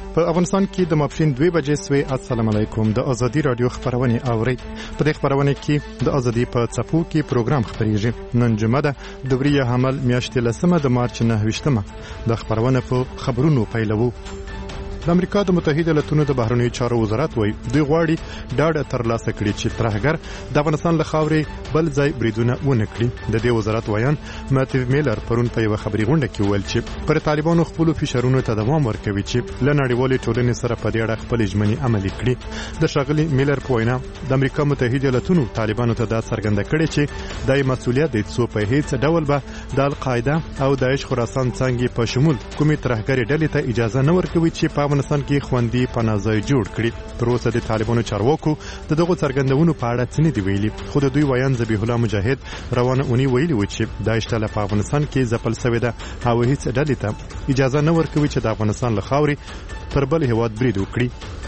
په افغانستان کې د ماپښین 2 بجې سوي. السلام علیکم. د ازادي رادیو خبرونه اوري. په دې خبرونه کې د ازادي په څپو کې پروګرام خبريږي. نن جمعه ده دوبریه حمل میاشتې لسمه د مارچ 9 د خبرونه په خبرونو پیلوو. د امریکا د متحده ایالاتونو د بهرنیو چارو وزارت وایي دوی غواړي ډاډ ترلاسه کړي چې ترهګر د افغانستان له خاورې بل ځای بریدونه ونه کړي. د دې وزارت وایان ماتیو میلر پرون په یو خبري غونډه کې ویل چې پر طالبانو خپل فشارونو ته دوام ورکوي چې له نړیوالې ټولنې سره په دې اړه خپل ژمنې عملي کړي. د ښاغلي میلر په وینا د امریکا متحده ایالاتونو طالبانو ته دا څرګنده کړي چې دای مسؤلیت دی څو په هیڅ ډول به د القاعده او داعش خراسان څنګه په شمول کومې ترهګري ډلې ته اجازه نه ورکوي چې په افغانستان کې خوندي پناهځای جوړ کړي. تر اوسه د طالبانو چارواکو دغه څرګندونو په اړه څه نه دی ویلي، خو د دوی ویان ذبیح الله مجاهد روانه اونۍ ویلي و چې داعش ته په افغانستان کې ځپل شوې ده او هیڅ ډلې ته اجازه نه ورکوي چې د افغانستان له خاورې پر بل هیواد برید وکړي.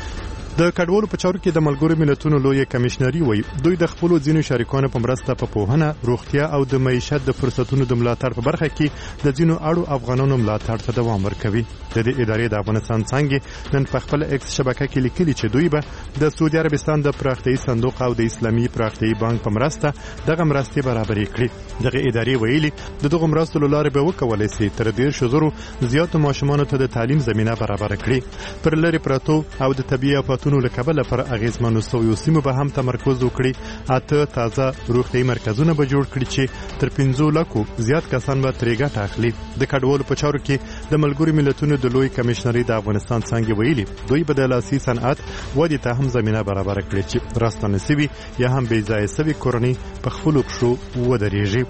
د کډوالو په چارو کې د ملګرو ملتونو لوی کمشنري وایي دوی د خپل ځینو شریکانو په مرسته په پوهنه، روغتیا او د معیشت د فرصتونو د ملاتړ په برخه کې د ځینو اړو افغانانو ملاتړ ته دوام ورکوي. د دې ادارې د افغانستان څنګه نن په خپل ایکس شبکه کې لیکلي چې دوی به د سعودي عربستان د پراختیايي صندوق او د اسلامي پراختیايي بانک په مرسته دغه مرستې برابرې کړي. دغه ادارې ویلي دغه مرستو له لارې به وکولای شي تر 100,000 زیاتو ماشومانو ته د تعلیم زمينه برابر کړي. پر لری پراتو او د طبيعي آفاتونو له کبله پر اغیزمنو سویو سیمو به هم تمرکز وکړي. اته تازه روغتیايي مرکزونه به جوړ کړي چې تر 15 لکو زیات کسان به ترې ګټه اخلي. د کډوالو په چارو کې د ملګرو ملتونو د لوی کمشنري د افغانستان څنګه ویلي دوی به د لاسي صنعت ودې ته هم زمينه برابر کړي چې راستنه سوي یا هم بې ځای سوي کورنۍ په خپل پښو ودرېږي.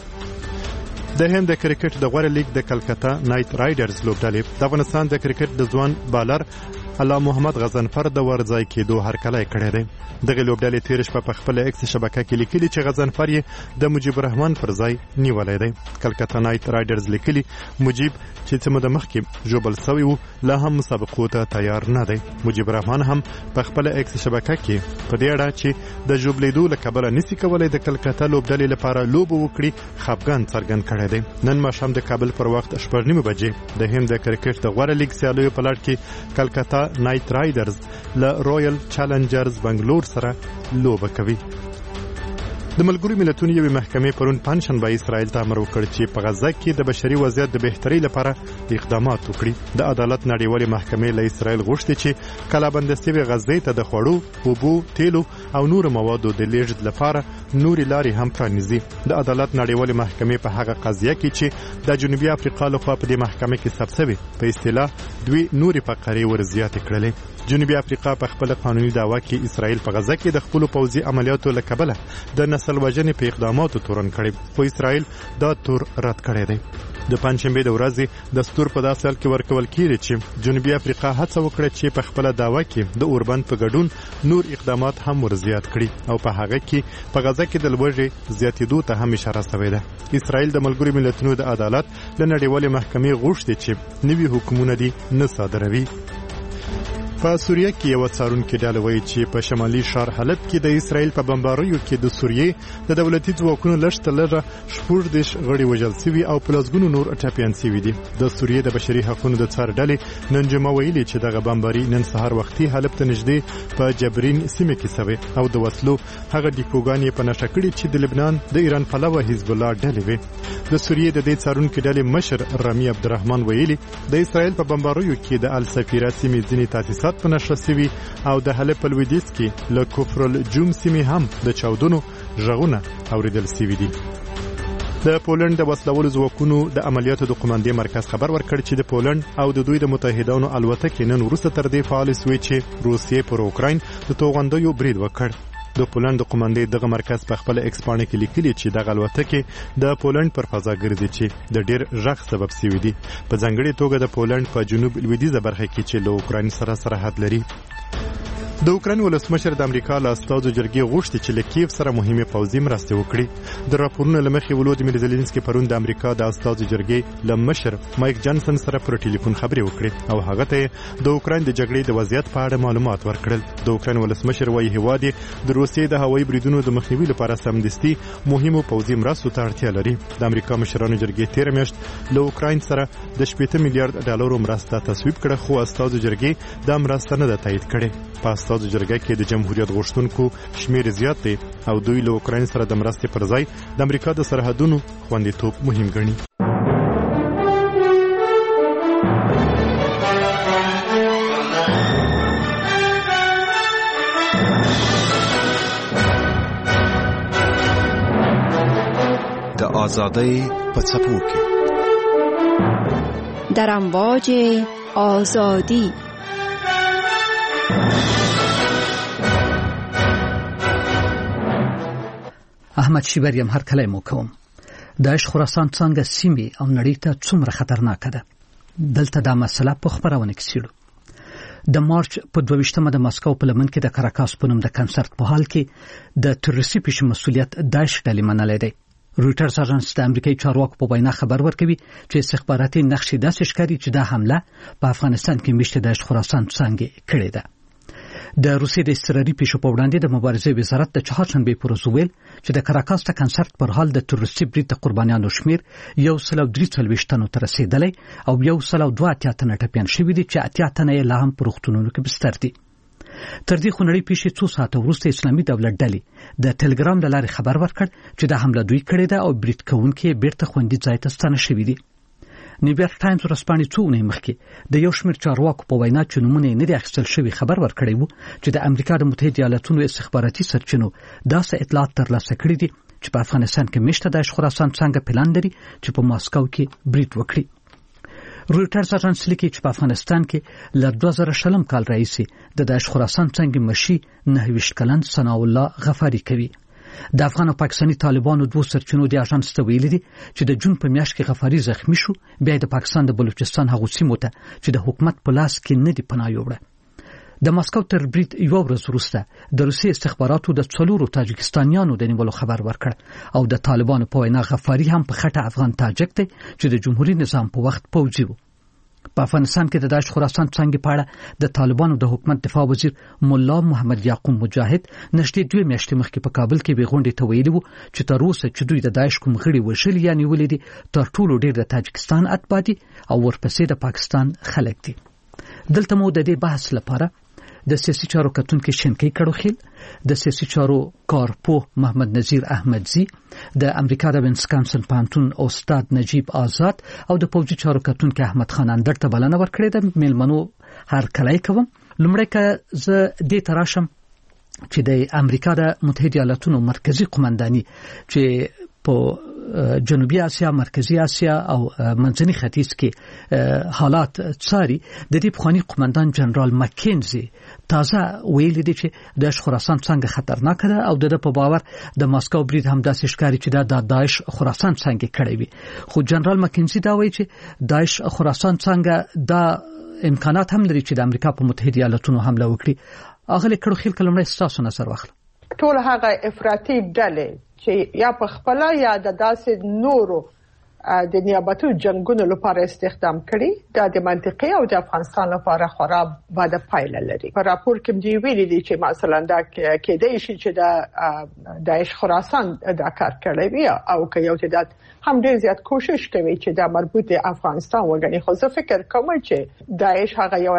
د هند د کرکټ د غوړه لیګ د کلکتا نایټ رایډرز لوبډلې د افغانستان د کرکټ د ځوان بالر الله محمد غضنفر د ورځای کېدو هرکلی کړی دی. دغه لوبډلې تیر شپه په خپل ایکس شبکه کې لیکلي چې غضنفر یې د مجیب الرحمن پر ځای نیولی دی. کلکتا نایټ رایډرز لیکلي مجیب چې څه موده مخکې ژوبل سوی و لا هم مسابقو ته تیار نه دی. مجیب الرحمن هم په خپل ایکس شبکه کې په دې اړه چې د ژوبلیدو له کبله نسی کولای د کلکتا لوبډلې لپاره لوبه وکړي خفګان څرګند کړی دی. نن ماښام د کابل پر وخت 8:30 بجې د هند د کرکټ د غوړه لیګ سیالیو په لړ کې کلکتا نایټ رایډرز له رویل چالنجرز بنگلور سره لوبه کوي. د ملګرو ملتونو یوې محکمې پرون پنځشنبه اسرائیل ته امر وکړ چې په غزه کې د بشري وضعیت د بهترۍ لپاره اقدامات وکړي. د عدالت نړیوالې محکمې له اسرائیل غوښتي چې کلابندۍ شوې غزې ته د خوړو، اوبو، تیلو او نور موادو د لیږد لپاره نورې لارې هم پرانیزي. د عدالت نړیوالې محکمې په هغه قضیه کې چې د جنوبي افریقا لخوا په دې محکمه کې ثبت شوی په اصطلاح دوی نورې فقرې ورزیاتې کړلې. جنوبي افریقا په خپل قانوني دعوا کې اسرائیل په غزه کې د خپل پوځي عملیاتو له کبله د نسل وژنې په اقداماتو تورن کړي، خو اسرائیل دا تور رد کړی دی. د پنځشنبه د ورځې دستور په داسې حال کې ورکول کیږي چې جنوبي افریقا هڅه وکړه چې په خپل دعوا کې د اوربند په ګډون نور اقدامات هم ورزیات کړي او په هغه کې په غزه کې د لوږې زیاتېدو ته هم اشاره شوې ده. اسرائیل د ملګرو ملتونو د عدالت له نړیوالې محکمې غوښتي چې نوي حکمونه دي نه صادروي. په سوریه کې یو څارونکي ډله وایي چې په شمالي ښار حلب کې د اسرائیل په بمباریو کې د سوریې د دولتي ځواکونو لږ تر لږه 14 غړي وژل شوي او په لسګونو نور ټپیان شوي دي. د سوریې د بشري حقوقو د څار ډلې نن جمعه ویلي چې دغه بمباري نن سهار وختي حلب ته نږدې په جبرین سیمه کې شوی او د وسلو هغه ډیپوګانې په نشه کړي چې د لبنان د ایران پلوه حزب الله ډلې وي. د سوریې د دې څارونکي ډلې مشر رامي عبدالرحمن ویلي د اسرائیل په بمباریو کې د السفیره سیمې ځینې تاسیسات په نشه شوي او د حلب په لویدیځ کې له کفر الجوم سیمې هم د چاودنو غږونه اوریدل شوي دي. د پولند د وسلوالو ځواکونو د عملیاتو د قوماندې مرکز خبر ورکړ چې د پولند او د دوی د متحدانو الوتکې نن وروسته تر دې فعال شوې چې روسیې پر اوکراین د توغندیو برید وکړ. د پولند د قوماندې دغه مرکز په خپل ایکسپانه کې لیکلي چې دغه الوتکې د پولند پر فضا ګرځي چې د ډیر ژغ سبب شوی دی، په ځانګړي توګه د پولند په جنوب لویدیځه برخه کې چې له اوکراین سره سرحد لري. د اوکراین ولسمشر د امریکا له استازو جرګې غوښتي چې له کیف سره مهمه پوځي مرستې وکړي. د راپورونو له مخې ولودیمیر زيلنسکي پرون د امریکا د استازو جرګې له مشر مایک جانسن سره پر ټلیفون خبرې وکړې او هغه ته د اوکراین د جګړې د وضعیت په اړه معلومات ورکړل. د اوکراین ولسمشر وايي هیواد د روسیې د هوایي بریدونو د مخنیوي لپاره سمدستي مهمه پوځي مرستو ته اړتیا لري. د امریکا مشرانو جرګې 13 میاشت له اوکراین سره د 80 میلیارډ ډالرو مرسته تصویب کړه، خو استازو جرګې د مرسته نه تایید کړې. په استازو جرګه کې د جمهوریت غوښتونکو شمیر زیات دی او دوی له اوکراین سره د مرستې پر ځای د امریکا د سرحدونو خوندیتوب مهم ګڼي. د آزادۍ په څپو کې در امواج آزادی احمد شیبریم هر کله مو کوم. داعش خراسان څنګه سیمې او نړۍ ته څومره خطرناک ده. دلته دا مسله په خبرونه کې سیلو. د مارچ په 22مه د ماسکو په لمن کې د کاراکاس په نوم د کنسرت په حال کې د تروریستي پیش مسؤلیت داعش ډلې منلې ده. رويټرز اژانس د امریکایي چارواکو په وینا خبر ورکوي چې استخباراتي نقشې داسې ښکاري چې دا حمله په افغانستان کې میشته داعش خراسان څنګه کړې ده. د روسیې د استراري پیښو په وړاندې د مبارزې وزارت د چهارشنبه پر ورځ ویل چې د کاراکاس د کنسرت پر حال د تروریستي برید د قربانیانو شمیر 143 تنو ته رسیدلی او 182 تنه ټپيان شوي دي چې 80 تنه یې لا هم په روغتونونو کې بستر دي. تر دې خو نړۍ پیښې 2 ساعته وروسته اسلامي دولت ډلې د ټلګرام له لارې خبر ورکړ چې د حمله دوی کړې ده او برید کوونکي بیرته خوندي ځای ته ستانه شوي دي. نیویارک ټایمز ورځپاڼې څو ونې مخکې د یو شمېر چارواکو په وینا چې نومونه یې نه دي اخیستل شوي خبر ورکړی و چې د امریکا د متحده ایالاتونو استخباراتي سرچینو داسې اطلاعات ترلاسه کړي دي چې په افغانستان کې میشته داعش خراسان څنګه پلان لري چې په ماسکو کې برید وکړي. رويټرز اژانس لیکي چې په افغانستان کې له 2000 کال راهیسې د داعش خراسان څنګه مشي 29 کلن ثنا الله غفاری کوي. د افغان او پاکستاني طالبانو دوه سرچینو د اژانس ته ویلي دي چې د جون په میاشت کې غفاری زخمی شو، بیا د پاکستان د بلوچستان هغو سیمو ته چې د حکومت په لاس کې نه دی پناه یوړه. د ماسکو تر برید یو ورځ وروسته د روسي استخباراتو د 4 تاجکستانیانو د نیولو خبر ورکړ او د طالبانو په وینا غفاری هم په خټه افغان تاجک دی چې د جمهوریت نظام په وخت پوځي و. په افغانستان کې د داعش خراسان څنګه په اړه د طالبانو د حکومت دفاع وزیر مولا محمد یعقوب مجاهد نشته 2 میاشتې مخکې په کابل کې به غونډې ته ویلي وو چې تر اوسه چې دوی د داعش کوم غړي وشل یا نیولې دي تر ټولو ډېر د تاجکستان اتباع دي او ورپسې د پاکستان خلک دي. دلته مو د دې بحث لپاره د سیاسي چارو کتونکو شینکی کړوخیل، د سیاسي چارو کارپوه محمد نذیر احمدزی، د امریکا د وینسکانسن پانتون استاد نجیب آزاد او د پوجي چارو کتونکو احمد خان اندر ته بلنه ورکړې ده. میلمنو هر کله کوم لمړی که زه دې تراشم چې د امریکا د متحده ایالاتونو مرکزی قومنداني چې په جنوبي اسیا، مرکزی اسیا او منځني ختیځ کې حالات څاري، د دې پخوانی قومندان جنرال مکینزي تازه ویلي دی چې د خراسان څنګه خطرناک ده او د په باور د ماسکو برید هم داسې ښکاري چې د داعش خراسان څنګه کړی وي. خو جنرال مکینزي دا وایي چې داعش خراسان څنګه دا امکانات هم لري چې د امریکا په متحده ایالاتونو حمله وکړي. اغلی کړوخیل کلمړی ستاسو نظر واخله. ټول هغه افراطي ډلې چې یا په خپل یا د داسې نورو د نیابتي جنگونو لپاره استخدام کړي، دا د منطقي او د افغانستان لپاره خراب بده پایله لري. په راپور کې دی ویلي دي چې مثلا دا کېدای شي چې د داعش خراسان دا کار کړی وي او که یو تعداد هم ډېر زیات کوشش کوي چې دا مربوط د افغانستان وګڼي. خو زه فکر کوم چې داعش هغه یو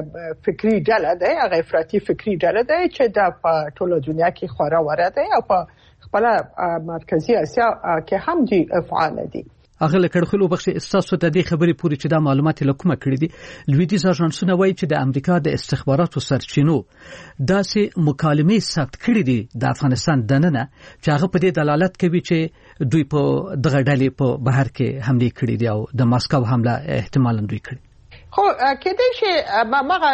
فکری ډله ده، هغه افراطي فکری ډله ده چې دا په ټوله دنیا کې خورا وره ده او په خپل مرکزی اسیا کې هم دي فعال دي. اغله کړخلو بخش اساسو د دې خبرې پوری چې دا معلومات لکومه کړې دي. لویدیز اژانسونه وایي چې د امریکا د استخباراتو سرچینو داسې مکالمې ثبت کړې دي د افغانستان دننه چې هغه په دې دلالت کوي چې دوی په دغه ډلې په بهر کې حمله کړې دي او د ماسکو حمله احتمالاً دوی کړې. خو کېدای شي مغه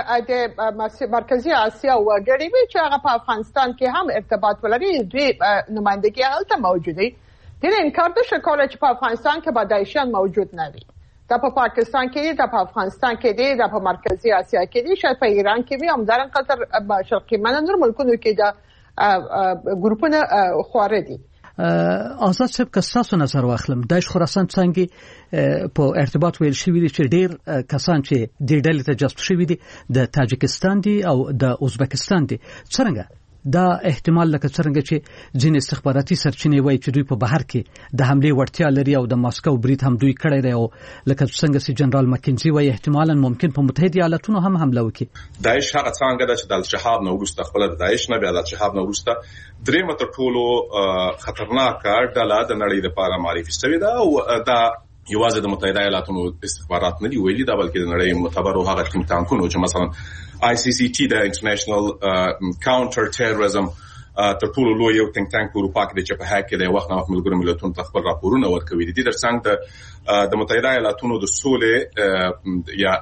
د مرکزی اسیا وګړي وي چې هغه په افغانستان کې هم ارتباط ولري، دوی نمائندګي هلته موجوده دي. دې انکار نشي کولای چې په افغانستان کې داعشیان موجود نه وي. دا په پاکستان کې دي، دا په افغانستان کې دي، دا په مرکزی اسیا کې دي، شاید په ایران کې وي، همدارنګه تر شرقي نور ملکونو کې دا ګروپونه خواره دي. آزاد صاحب که تاسو نظر واخلم داعش خراسان څنګه په ارتباط ویل شوی دي چې ډیر کسان چې د ډلې ته جذب شوي دي د تاجکستان دي او د ازبکستان دي، څنګه دا احتمال لکه څنګه چې ځینې استخباراتي سرچینې وایي چې دوی په بهر کې د حمله وړتیا لري او د ماسکو برید هم دوی کړی دی، او لکه څنګه چې جنرال مکنزي وایي احتمالاً ممکن په متحده ایالاتونو هم حمله وکړي. داعش هغه څنګه ده چې د الشهاب نه وروسته خپل د داعش نه بیا د الشهاب نه وروسته درېمه تر ټولو خطرناکه ډله د نړۍ لپاره معرفي شوې ده، او دا یوازې د متحده ایالاتونو استخبارات نه دی ویلي دا، بلکې د نړۍ معتبر او هغه ټیم تانکونو چې مثلا ICCT د انټرنیشنل کاونټر ټیرریزم تر ټولو لوی یو تنک ټانک په اروپا کې چې په هغه کې د وخت نه وخت ملګرو ملتونو ته خپل راپورونه ورکوي دي. در څنګه د متحده ایالاتونو د سولې یا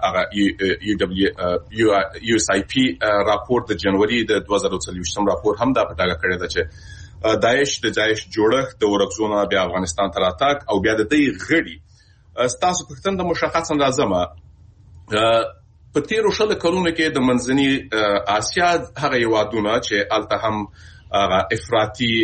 هغه USIP راپور د جنوري د 2023 راپور هم دا پټه کړی ده چې داعش جوړښت د ورکزونه بیا افغانستان ته راتګ او بیا د دې غړي ستاسو پښتون د مشخصا لازمه په تیرو شل کلونو کې د منځني آسیا هغه یوادونه چې الته هم افراطي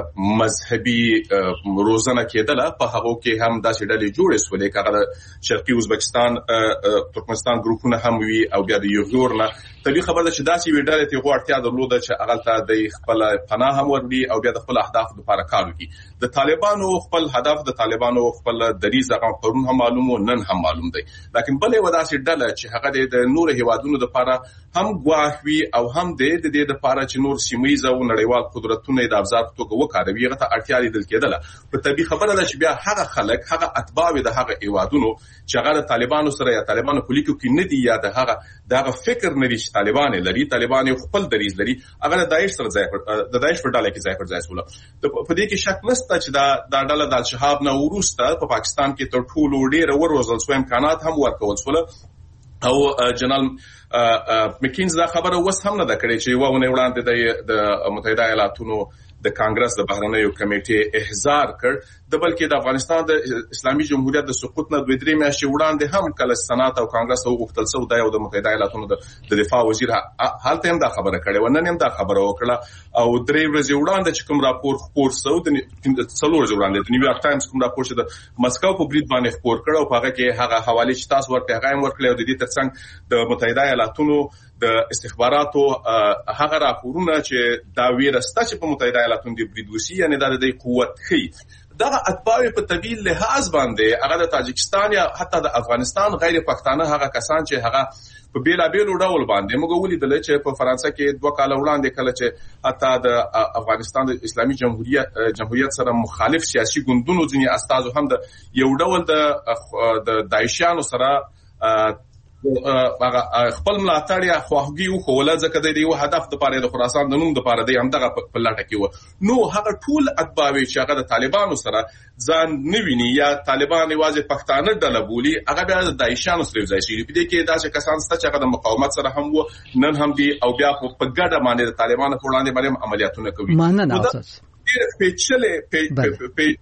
مذهبي روزنه کېدله په هغه کې هم داسې ډلې جوړې شولې کله شرقي ازبکستان ترکمنستان ګروپونه هم وي او بیا د یوغور نه طبي خبر ده چې داسې ویډلې ته غوړتیا درلوده چې هغه ته د خپل پناه هم ورني او بیا د خپل اهداف لپاره کار کوي. د طالبانو خپل هدف د طالبانو خپل دریز هغه پرون هم معلومو نن هم معلوم دی، لکن بلې وداسې ډله چې هغه د نور هیوادونو لپاره هم غواخوي او هم د دې لپاره چې نور سیمایي او نړیوال قدرتونه د ابزار په توګه وکاروي هغه ته اړتیا لیدل کېدله. په طبي خبره ده چې بیا هغه خلک هغه اتباع د هغه هیوادونو چې هغه د طالبانو سره یا طالبانو پولیټیکو کې نه دي یا دغه فکر نه دي چې طالبان لري، طالبان خپل دریز لري، هغه د داعش سره د داعش په ډله کې ځای پر ځای سول. په دې کې شک نشته چې دا ډله د الشهاب نه وروسته په پاکستان کې تر ټولو ډېر وروزل شو، امکانات هم ورکول شول او جنرال مکینز دا خبره وس هم نه دا کړی چې وونه وړاندې د متحده ایالاتونو د کانګرس د بهرنیو کمیټې احضار کړ، د بلکې د افغانستان د اسلامي جمهوریت د سقوط نه 2-3 میاشتې وړاندې هم کله سنات او کانګرس وغوښتل شو د متحده ایالاتونو د دفاع وزیر حالت هم دا خبره کړې و، نن هم دا خبره وکړه او 3 ورځې وړاندې چې کوم راپور خپور شو د 3 ورځې وړاندې د نیویارک ټایمز کوم راپور چې د مسکو په برید باندې خپور کړ او هغه کې هغه حواله چې تاسو ورته هغه ورکړل او د دې ترڅنګ د متحده ایالاتونو د استخباراتو هغه راپورونه چې دا ویرسته چې په متحده ایالاتونو د برید وسی یعنی د قوت خي دغه اتباع په طویل لحاظ باندې هغه د تاجکستان یا حتی د افغانستان غیر پښتانه هغه کسان چې هغه په بیلابیلو ډول باندې موږ ولیدل چې په فرانسه کې 2 کال وړاندې کله چې حتی د افغانستان د اسلامي جمهوریت سره مخالف سیاسي ګوندونو ځینې استازو هم د یو ډول د داعشیانو سره خپل ملاتړ یا خواهګي وکول ځکه د یو هدف د پاره د خراسان د نوم د پاره د همدغه په لاټه کې و. نو هغه ټول اتباع چې هغه د طالبانو سره ځان نویني یا طالبان یوازې پښتانه ډله بولي هغه بیا د داعشانو سره ځای شي. په دې کې داسې کسان ست چې هغه د مقاومت سره هم و نن هم دي او بیا په ګډه باندې د طالبانو په وړاندې باندې عملیاتونه کوي. پیچلې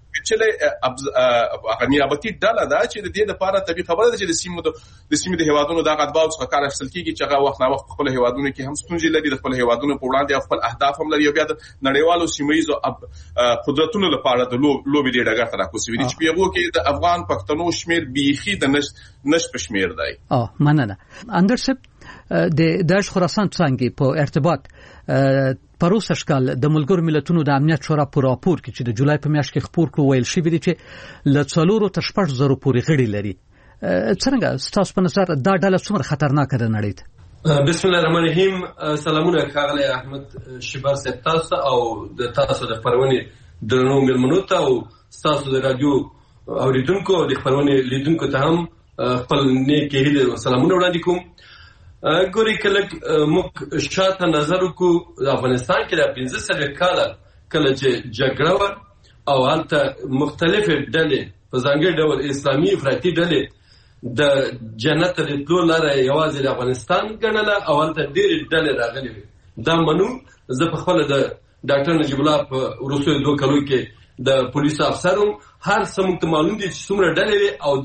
نیابتي ډله ده چې د دې لپاره طبي خبره ده چې د سیمې د هیوادونو د غدباو څخه کار اخیستل کیږي چې هغه وخت نه وخت خپل هیوادونو کې هم ستونزې لري، د خپل هیوادونو په وړاندې خپل اهداف هم لري او بیا د نړیوالو سیمایي قدرتونو لپاره د لوبي ډېر ډګر ته راکوسي چې په یو کې د افغان پښتنو شمیر بیخي د نش په شمیر دی. مننه. اندرسپ د داعش خراسان څنګه په ارتباط پروسه شکل د ملګرو ملتونو د امنیت شورا په راپور کې چې د جولای په میاشت کې خبر کړو ویل شوی دی چې ل 4 تر 6 پورې غړي لري. څنګه ستاسو په نظر دا ډله څومره خطرناکه ده نړۍ ته؟ بسم الله الرحمن الرحیم. سلامونه کاغلی احمد شبار صاحب تاسو او د تاسو د خبرونې درنو ملمنو ته او تاسو د رادیو اوریدونکو د خبرونې لیدونکو ته هم خپل نیک هیله سلامونه وړاندې کوم. ګوري کله موږ شاته نظر وکړو د افغانستان کې د 15 کاله کله چې جګړه و او هلته مختلفې ډلې په ځانګړي ډول اسلامي افراطي ډلې د جنت د تلو لاره یوازې د افغانستان ګڼله او هلته ډېرې ډلې راغلې وې. دا منو زه په خپله د ډاکټر نجیب الله په وروستیو 2 کلو کې د پولیسو افسر وم. هر څه موږ ته معلوم دي چې څومره ډلې وې او دا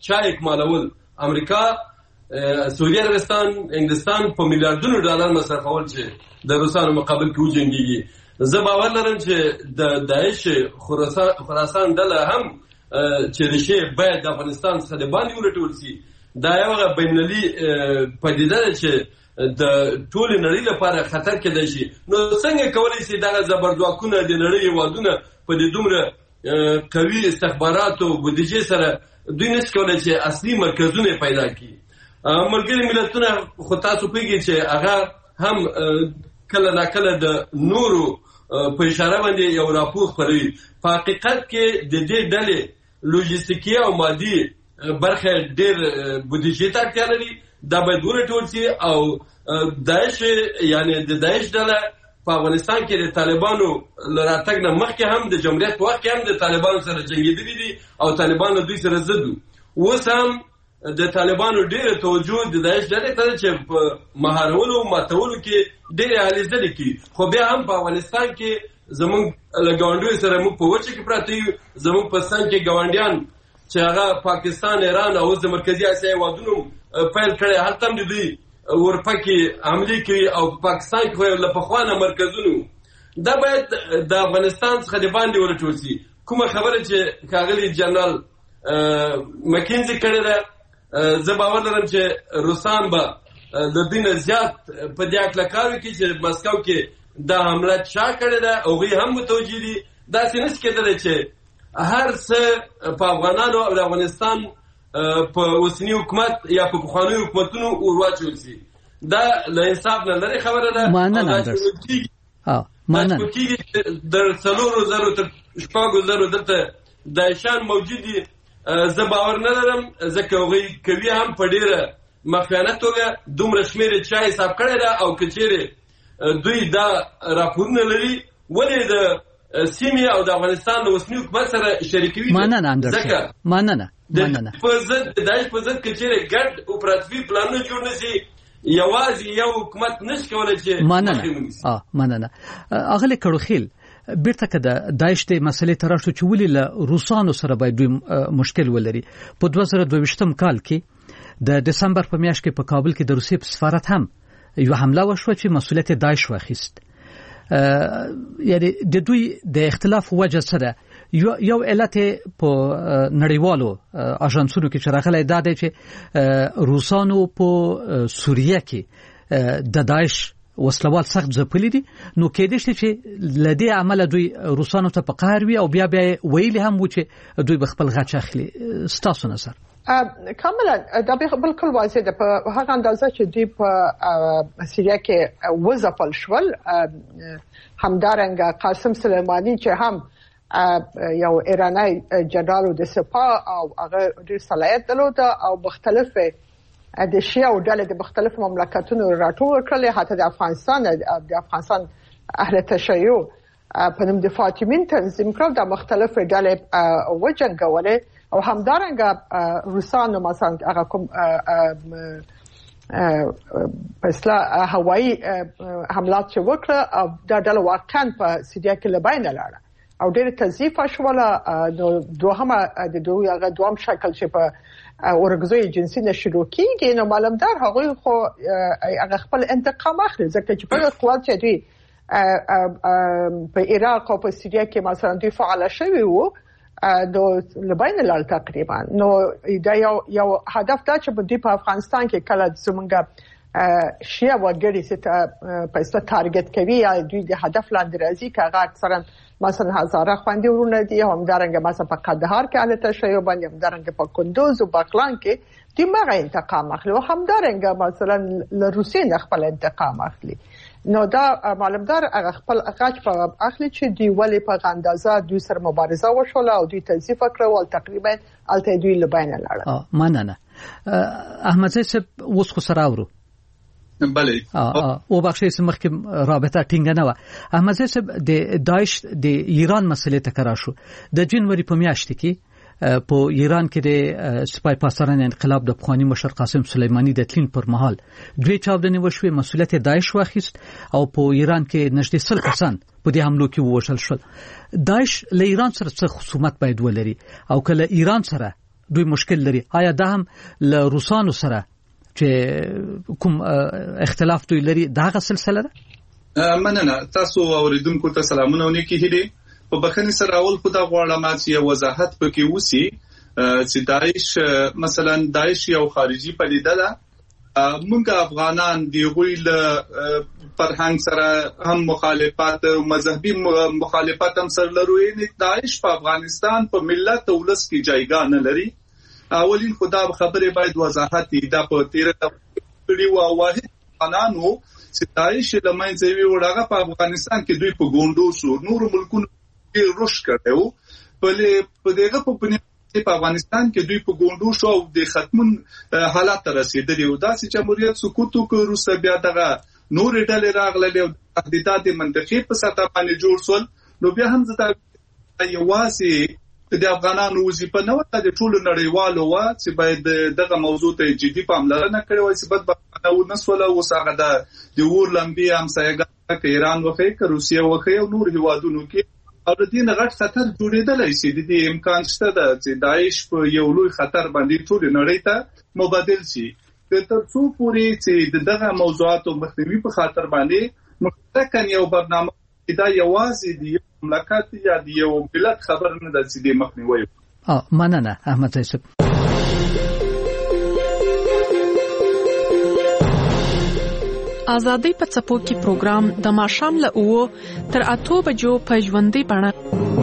چا اکمالول امریکا سعودي عربستان انګلستان په میلیارډونو ډالر مصرفول چې د روسانو مقابل کې وجنګيږي. زه باور لرم چې د داعش خراسان ډله هم چې ریشه باید د افغانستان څخه د باندې ولټول شي. دا یو بینالمللي پدیده ده چې د ټول نړۍ لپاره خطر کېدای شي. نو څنګه کولی شي دغه زبرځواکونه د نړۍ هیوادونه په دې دومره قوي استخباراتو بودیجې سره دوی نشي کولی چې اصلي مرکزونه پیدا کړي. ملګري ملتونه خو تاسو پوهیږئ چې هغه هم کله ناکله د نورو په اشاره باندې یو راپور خپروي. په حقیقت کې د دې ډلې لوجستیکي او مادي برخه ډېر بودیجې ته اړتیا لري. دا باید ولټول شي او داعش یعنی د داعش ډله په افغانستان کې د طالبانو له راتګ نه مخکې هم د جمهوریت په وخت کې هم د طالبانو سره جنګېدلي دي او طالبان له دوی سره ضد وو. اوس هم د طالبانو ډېره توجه د داعش ډلې ته چې په مهارولو او ماتولو کې ډېرې هلې ځلې کوي. خو بیا هم په افغانستان کې زموږ له ګاونډیو سره موږ په وچه کې پراته یو. زموږ په ستن کې ګاونډیان چې هغه پاکستان، ایران او د مرکزي اسیا هېوادونو پیل کړی، هلته هم د دوی ورپکې حملې کوي او په پاکستان کې خو له پخوا نه مرکزونه. دا باید د افغانستان څخه د باندې ولټول شي. کومه خبره چې ښاغلي جنرال مکینزي کړې ده، زه باور لرم چې روسان به د دوی نه زیات په دې هکله کار وکړي چې مسکو کې دا حمله چا کړې ده. هغوی هم متوجه دي. داسې نشي کېدلی چې هر څه په افغانانو او د افغانستان په اوسني حکومت یا په پخوانیو حکومتونو ورواچول شي. دا له انصاف نه لرې خبره ده. مننه. در 4,000 تر 6,000 دلته داعشان موجود دي. زه باور نه لرم ځکه هغوی کوي هم په ډېره مخفیانه توګه دومره شمېر چا حساب کړی ده. او که چېرې دوی دا راپورونه لري ولې د سیمې او د افغانستان د اوسني حکومت سره شریکوي؟ مننه. د داعش په ضد که چېرې ګډ اپراتیفي پلانونه جوړ نه شي، یوازې یو حکومت نشي کولی چې مننه. اغلې کړوخیل بیرته که د داعش د مسلې ته راشو چې ولې له روسانو سره باید دوی مشکل ولري. په 2022 کال کې د دسمبر په میاشت کې په کابل کې د روسیې په سفارت هم یو حمله وشوه چې مسؤلیت داعش واخیست. یعنی د دوی د اختلاف وجه سره یو علت په نړیوالو اژانسونو کې چې راغلی دا دی چې روسانو په سوریه کې د داعش وسلوال سخت ځپلي دي. نو کېدای شي چې له دې عمله دوی روسانو ته په قهر وي او بیا ویلي هم و چې دوی به خپل غچ اخلي. ستاسو نظر؟ کاملا دا بالکل واضح ده. په هغه اندازه چې دوی په سوریه کې وځپل شول، همدارنګه قاسم سلیمانی چې هم یو ایرانی جنرال د سپاه او هغه ډېر صلاحیت درلود او مختلفه د شیعه ډلې د مختلفو مملکتونو راټول کړل، حتی د افغانستان اهل تشیع په نوم د فاطمین تنظیم کړل، د مختلفو ډلې وجنګولې. او همدارنګه روسانو مثلا هغه کوم پسلا هوایی حملات چې وکړه او دا ډله واقعا په سوریه کې لباینه لاړه او ډېر تضعیف شوله. نو دوم شکل چې په ورګزوی جنسي نشرو کېږي، نو معلومدار هغوی خو هغه خپل انتقام اخلي ځکه چې په قوت چې دوی په عراق او په سوریه کې مثلا دوی فعال شوي وو دو لباین لال تقریبا. نو دا یو هدف دا چې دوی په افغانستان کې کله زمونږ شیعه وګړي چې په اساس تارګت کوي یا دوی د هدف لاندې راځي که هغه اکثرا مثلا هزاره خويندې ورونه دي، همدارنګه مثلا په قندهار کې اهل تشیع باندې، همدارنګه په کندوز او بغلان کې دوی مغه انتقام اخلي او همدارنګه مثلا له روسیې نه خپل انتقام اخلي. نو دا معلومدار هغه خپل غاچ په اخلي چې دی ولې په اندازه دوی سره مبارزه وشوله او دوی تضعیف کړو او تقریبا الته دوی لباینه لاړه. مننه. احمد صاحب اوس خو سره اورو. بله او بخشي سمخ کې رابطه ټینګه نه و. احمد صاحب د داعش د ایران مسلې تکرار شو. د جنوري په میاشت کې په ایران کې د سپای پاسداران انقلاب د پخوانی مشر قاسم سلیمانی د تلین پر مهال دوی چاودنې وشوې، مسؤلیت داعش واخیست او په ایران کې نږدې 100 کسان په دې حملو کې ووژل شول. داعش له ایران سره څه خصومت باید ولري او کله ایران سره دوی مشکل لري. آیا دا هم له روسانو سره چې کوم اختلاف دوی لري دغه سلسله ده؟ مننه. تاسو اوریدونکو ته سلامونه ونکي هدي. په بخښنې سره اول خو دا غواړم چې وضاحت پکې وسی چې داعش مثلا داعش یو خارجي پدیده ده. موږ افغانان دی غوی له فرهنګ سره هم مخالفت او مذهبي مخالفت هم سره لرو. داعش په افغانستان په ملت او ولس کې جایګاه نه لري. اولین خدا خبره باید وضاحت دا په 13 کړي او واحد افغانانو چې داعش لمن ځوي وړاغه په افغانستان کې دوی په ګوندو شو نور ملکونو کې روش کړو. په دغه په افغانستان کې دوی په ګوندو شو او د ختمون حالت رسیدلی او داسې جمهوریت سقوط وکړ. روسه بیا دغه نور ډلې راغلې او تهدیدات منطقي په سطح باندې جوړ شول. نو بیا هم زه یوازې د افغانانو وظیفه نه وه، د ټولو نړیوالو وه چې باید دغه موضوع ته جدي پاملرنه کړې وای. چې بد نه نسوله اوس هغه د اور لمبې همسایګانو کې ایران وخی که روسیه وخی او نور هیوادونو کې او د دې نه غټ خطر جوړېدلی شي. د دې امکان شته ده چې داعش په یو لوی خطر باندې ټولې نړۍ ته مبادل شي. تر څو پورې چې دغه موضوعاتو مخنیوي په خاطر باندې مشترکاً یو برنامه دا یوازې د یو مملکت یا د یو ملت خبر نه ده چې د مخنیوي. مننه احمد یوسف. آزادۍ په څپو کې پروګرام د ماښام له 9 تر 8 بجو په ژوندۍ بڼه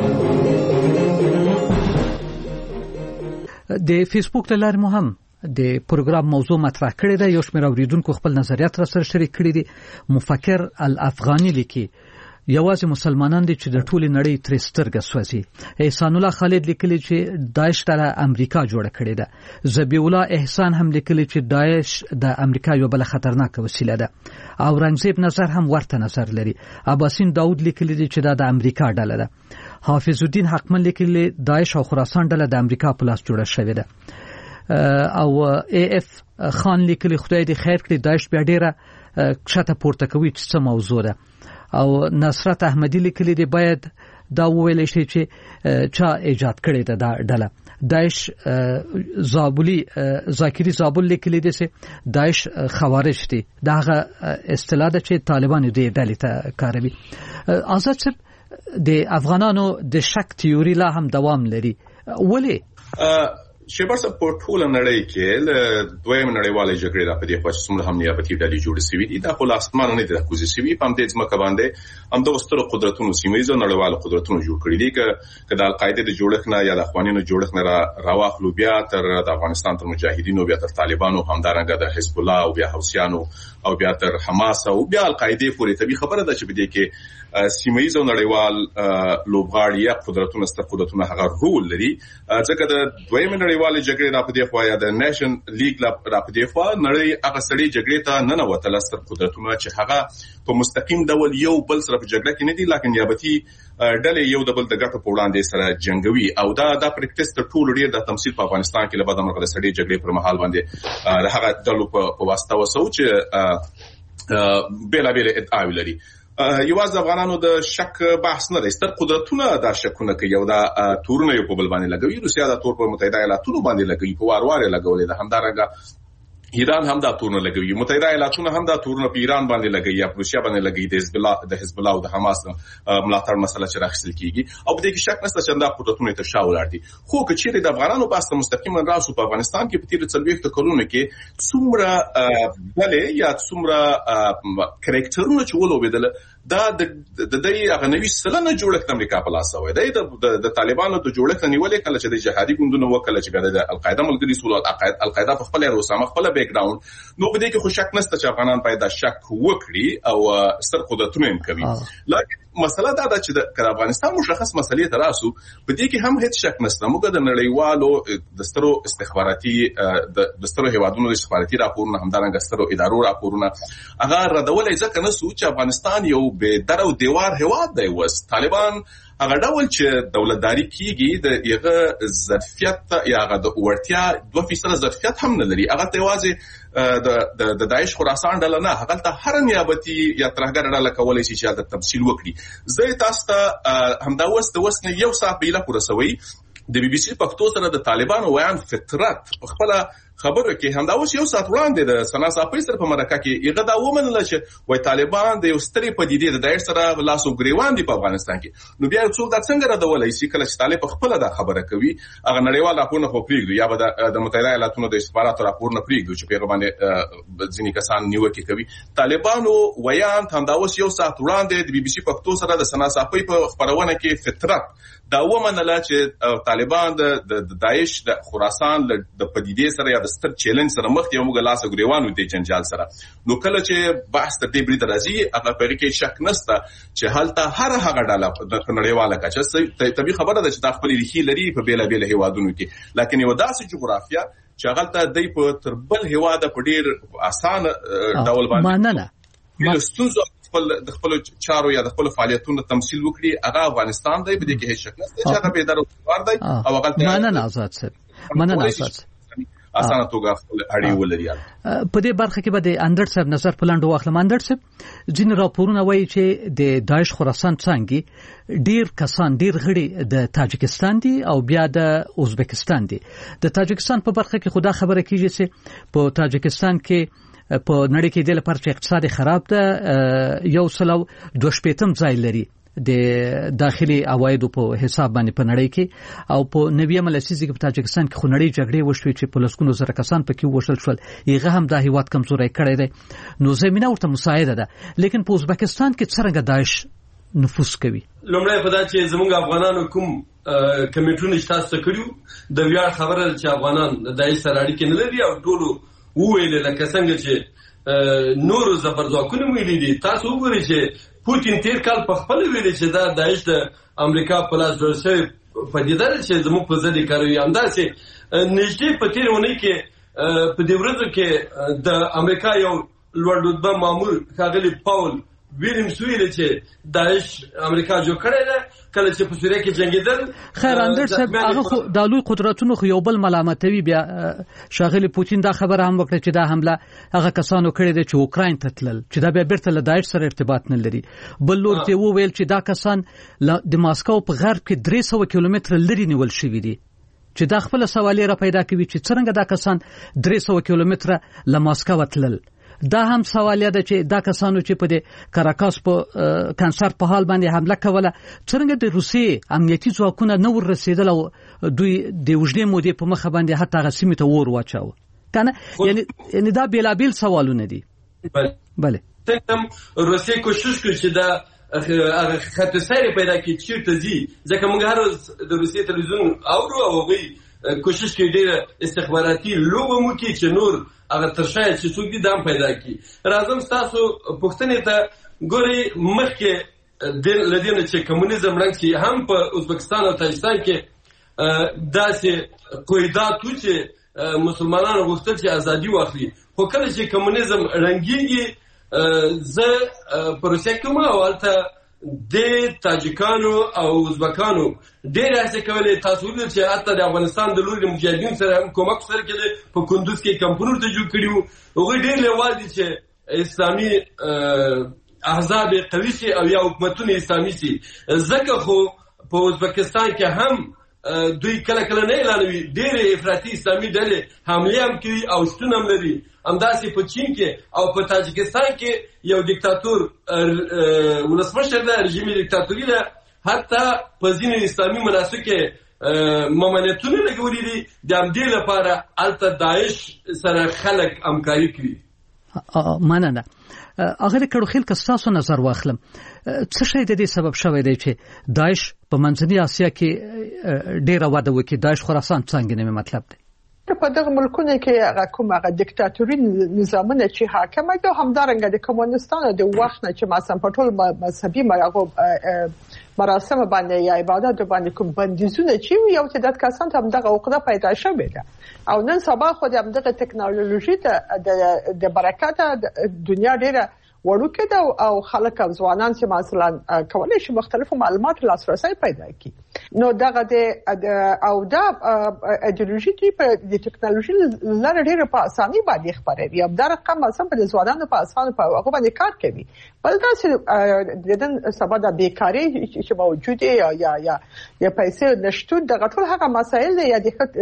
د فیسبوک له لارې مهم د پروګرام موضوع مطرح کړې ده. یو شمېر اوریدونکو خپل نظریات را سره شریک کړي دي. مفکر الافغاني لیکي یوازې مسلمانان دي چې د ټولې نړۍ ترې سترګه سوځي. احسان الله خالد لیکلي چې داعش ته امریکا جوړه کړې ده. ذبیح الله احسان هم لیکلي چې داعش د امریکا یو بل خطرناک وسیله ده. او رنگزیب نظر هم ورته نظر لري. عباسین داود لیکلي چې دا د امریکا ډله ده. حافظ الدین حقمن لیکلي داعش او خراسان ډله د امریکا په لاس جوړه شوې ده. او اے اف خان لیکلي خدای دې خیر کړي داعش بیا ډیره کښته پورته کوي چې څه موضوع ده. او نصرت احمدی لیکلي دی باید دا وویل شي چې چا ایجاد کړی ده دا ډله. داعش زابلی ذاکری زابل لیکلي دی چې داعش خوارج دي. داغه اصطلاح ده چې طالبان دې ډلې ته کاروي. آزاد صاحب د افغانانو د شک تیوري لا هم دوام لري. ولی شیبر صاحب په ټوله نړۍ کې له دویم نړیوالې جګړې را پدې خو چې څومره هم نیابتي ډلې جوړې شوې دي دا خو له اسمانه نه دي راکوزې شوي. په همدې ځمکه باندې همدغه سترو قدرتونو سیمه ییزو نړیوالو قدرتونو جوړ کړي دي که د القاعده د جوړښت نه یا د اخوانینو جوړښت نه راواخلو بیا تر د افغانستان تر مجاهدینو بیا تر طالبانو همدارنګه د حزب الله او بیا حوثیانو او بیا تر حماس او بیا القاعده پورې طبي خبره ده چې بده کې سیمه ییزو نړیوال لوبغاړي یا قدرتونه ستر قدرتونه هغه رول لري. ځکه د دویم نړیوالې جګړې را پدې خو یا د نیشن لیګ را پدې خو نړۍ هغه سړي جګړې ته نه نوتل ستر قدرتونه چې هغه په مستقیم ډول یو بل سره په جګړه کې نه دي لکه نیابتي ډلې یو د بل د ګټو په وړاندې سره جنگوي. او دا پریکټس ته ټول ډیر د تمثيل په افغانستان کې لبد امر د سړي جګړې پر مهال باندې هغه ډلو په واسطه وسو چې بیل ادعاوی لري. یوازې افغانانو د شک بحث نه دی. ستر قدرتونه دا شکونه کوي او دا تورونه یو په بل باندې لګوي. روسیا دا تور په متحده ایالاتونو باندې لګوي په وار لګولې ده. همدارنګه ایران هم دا تورونه لګوي. متحده ایالاتونه هم دا تورونه په ایران باندې لګوي یا په روسیا باندې لګوي. د حزب الله او د حماس ملاتړ مسله چې راخصل کیږي او په دې کې شک نشته چې دا قدرتونه ته شاول اړتي. خو که چیرې د افغانانو باسته مستقیما راسو په افغانستان کې په تیر 40 کلونو کې څومره بلې یا څومره کریکټرونه چې ولوبېدل دا د دې هغه نوې سلنه جوړښت امریکا په لاس وای. د طالبانو د جوړښت نیولې کله چې د جهادي ګوندونو وکړه چې د القاعده ملګری سول القاعده په خپل روسامه خپل بیک گراوند نو په دې کې خو شک نشته چې افغانان باید دا شک وکړي او ستر قدرتونه هم کوي. لکه مسله دا ده چې د افغانستان مشخص مسلې ته راسو په دې کې هم هیڅ شک نشته. موږ د نړیوالو د سترو استخباراتي د سترو هیوادونو استخباراتي راپورونه همدارنګه سترو ادارو راپورونه هغه ردولې ځکه نسو چې افغانستان یو به در او دیوار هیواد دی. وس طالبان هغه ډول چې دولتداري کیږي د یغه ظرفیت یا هغه د ورتیا 2% ظرفیت هم نه لري. هغه توازي د داعش خراسان ډله نه هغه ته هر نیابتي یا ترهګر ډله کولای شي چې د تمثيل وکړي. زه تاسو ته همدا وسته یو ساعت بیله پورسوي د بي بي سي پښتو سره د طالبانو ویان فطرت خپل خبره کې همدا اوس یو سات وړاندې د سنا صافي سره په مرکه کې یغه دا ومنل چې وای طالبان د یو ستري پدیدې د داعش سره لاسو ګریوان دي په افغانستان کې نو بیا څوک دا څنګه ردولای شي کله چې طالب خپل دا خبره کوي هغه نړیوال راپورونه خو پریږدي یا به د متحده ایالاتونو د استخباراتو راپورونه پریږدي چې پیغام باندې ځینی کسان نیوکه کوي طالبانو ویان همدا اوس یو سات وړاندې د بي بي سي پښتو سره د سنا صافي په خبرونه کې فطرت دا ومنله چې طالبان د داعش د خراسان د پدیدې سره یا د ستر چیلنج سره مخ یو موږ لاس غریوانو د جنجال سره نو کله چې بحث ته دې برید راځي هغه په کې شک نشته چې حالت هر هغه ډاله د نړیواله کچه طبي خبره ده چې د خپل ریخي لري په بیل بیل هیوادونو کې لکه یو داسې جغرافیا چې هغه ته د په تربل هیواده په ډیر اسان ډول باندې ملستوزو د خپل چارو یا د خپل فعالیتونو تمثيل وکړي هغه افغانستان دی به کې هیڅ شک نشته چې هغه به اداره وکړ دی او هغه مننه آزاد اسانه توګه خپل اړي ولري په دې برخه کې به د اندر صاحب نظر پلاند واخلم اندر صاحب ځین راپورونه وایي چې د داعش خراسان څنګه ډیر کسان ډیر غړي د تاجکستان دي او بیا د ازبکستان دي د تاجکستان په برخه کې خدا خبره کیږي چې په تاجکستان کې په نړۍ کې د لپاره اقتصاد خراب ده یو سلو 2.5 ځای لري د داخلي عوایدو په حساب باندې په نړۍ کې او په 90 لسیزه کې په تاجکستان کې خونړی جګړې وشوي چې په لسګونو زره کسان پکې وشل شول یغه هم د هیواد کمزوري کړی دی نو زمينه ورته مساعده ده لیکن په ازبکستان کې څنګه داعش نفوذ کوي لومړی په دا چې زموږ افغانانو کوم کمیټونه تاسو کړیو د ویاړ خبره چې افغانان د داعش سره اړیکې نه لري او ټولو وویل لکه څنګه چې نورو زبرځواکونو ویلي دي تاسو وګورئ چې پوتین تیر کال په خپل ویلي چې دا داعش د امریکا په لاس جوړ شوی پدیده چې زموږ په ځدی کوي همداسې نږدې په تیرونه کې په دې ورځو کې د امریکا یو لوړ رتبه مامور ښاغلی پاول ویلیمز ویل چې داعش امریکا جوړ کړی ده کله چې په سوریه کې جنگیدل خیر اندر صاحب هغه د لوی قدرتونو خو یو بل ملامتوي بیا شاغلی پوتین دا خبره هم وکړه چې دا حمله هغه کسانو کړی دي چې اوکراین ته تلل چې دا بیا بیرته له داعش سره ارتباط نه لري بل لور ته وویل چې دا کسان د ماسکو په غرب کې 300 کیلومتر لري نیول شوی دي چې دا خپل سوالې را پیدا کوي چې څنګه دا کسان 300 کیلومتر له ماسکو تلل دا هم سوالیا ده چې دا کسانو چې په د کاراکاس په کانسر په حال باندې حمله کوله څنګه د روسي امنیتي ځواکونه نور رسیدل او دوی د وجدې مودې په مخ باندې حتی غسیمه ته ور واچاو کنه یعنی دا بیلابیل سوالونه دي بله څنګه روسي کوشش کوي چې دا خط سیر پیدا کړي چې تزي ځکه موږ هر د روسي تلویزیون اورو او غوي کوشش کوي ډېر استخباراتي لوبه مو کوي چې نور هغه ترشای چې څوک دي دام پیدا کی راځم تاسو پښتنې ته ګوري مخکې د لدینه چې کمونیزم رنګ شي هم په ازبکستان او تاجکستان کې داسې قیدات چې مسلمانانو غوښتل چې ازادي واخلي خو کله چې کمونیزم رنګيږي زه پروسه کوم او البته د تاجکانو او ازبکانو ډېر هڅه کولې تاسو ولر چې حتی د افغانستان د لوري مجاهدین سره کومک سره کړي په کندوز کې کمپونر ته جوړ کړیو هغه ډېر لیوال دي چې اسلامي احزاب قوي شي او یا حکومتونه اسلامي شي ځکه خو په ازبکستان کې هم دوی کله کله نه اعلانوي ډېر افراطي اسلامي ډلې حمله هم کوي او شتون هم لري همداسې په چین کې او په تاجکستان کې یو دیکتاتور ولسمشر ده رژیمي دیکتاتوري ده حتی په ځینې اسلامي مناسک کې ممانعتونه لګولي دي د همدې لپاره هلته داعش سره خلک همکاري کوي مننه اخر کړو خل کساسو نظر واخلم څه شي د دې سبب شوی دی چې داعش په منځنۍ اسیا کې ډېر واده وکړي داعش خراسان څنګه نه مطلب دی په دغه ملکونو کې کومه دیکتاتوري نظامونه چې حاکم دي همدارنګه د کمونستانو د وخت نه چې مثلا په ټول مذهبي مراسم باندې یا عبادت باندې کوم بندیزونه چې یو تعداد کسان ته دغه عقده پیدا شوه ده او نن سبا خو دغه ټکنالوژي ته د برکت دنیا ډیره وړوکې ده او خلک او ځوانان چې مثلا کولای شي مختلفو معلومات لاسرسي پیدا کړي نو دغه د او دا ایدئولوژي کې په د ټکنالوژي لاره ډیره په اساني باندې خبرې یا د رقم مثلا په ځوانانو په اسانه په هغه باندې کار کوي بل دا چې د سبا د بیکاری چې موجود یا پیسې نشټون د غټول هغه مسایل یا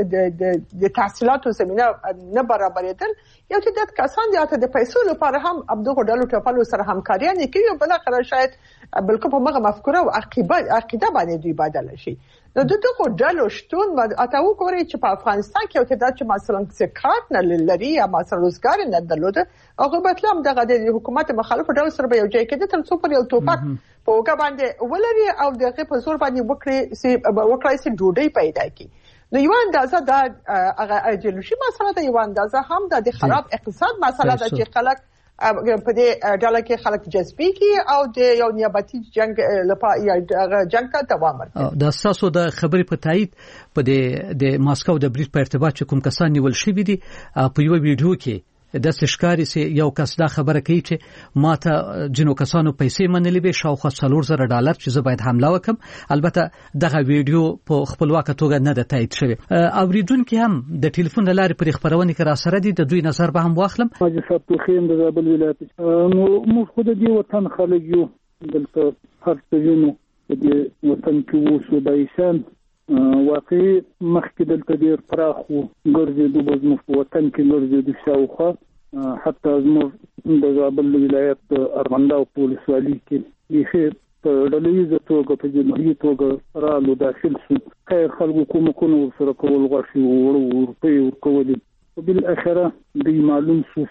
د تحصیلاتو زمينه نه برابرېدل یو چې د کسان د اته د پیسو لپاره هم ابدو ډالو ټپلو سره همکاري نه کوي او بل خبره شاید بلکې په مغه مفکوره او عقیده باندې دوی بدل شي نو دغه ډالو شتون اته وګورئ چې په افغانستان کې او چې مثلا څکات نه لري یا مثلا روزګار نه درلوده هغه بتلم دغه د حکومت مخالف ډول سره به یو ځای کې د تل څو پر یو توپک په وګ باندې ولري او دغه په زور باندې وکړي سي ډوډۍ پیدا کی نو یو اندازه د هغه ایدئولوژي مسله د یو اندازه هم د خراب اقتصاد مسله د چې خلک په دې ډله کې خلک جذبي کی او د یو نیابتي جنگ لپاره یا جنگ ته دوام ورکړي د اساسو د خبرې په تایید په د ماسکو د بریټ په ارتباط چې کوم کسان نیول شوی دي په یو ویډیو کې د سشکاري سي یو کس دا خبره کوي چې ماته جنو کسانو پیسې منلې به شاوخوا $40,000 چې زه باید حمله وکم البته دغه ویډیو په خپلواک توګه نه د تایید شوی اوریدونکو هم د ټلیفون لارې پر خبرونه کې را سره دي د دوی نظر به هم واخلم حاجی صاحب توخیم د زابل ولایت نو موږ خو د دې وطن خلک یو دلته هر څه وینو د وطن کې وسو د ایشان واقعي مخکې دلته ډیر پراخ وو ګرځېدو به زموږ په وطن کې ګرځېدو شاوخوا حتی زموږ د زابل ولایت ارغنداو په ولسوالۍ کې یې په ډلهیزه توګه په جمهوري توګه رالو داخل شو خیر خلکو کومکونه ورسره کول غواړي او روپۍ ورکولې وبالاخره دوی معلوم شو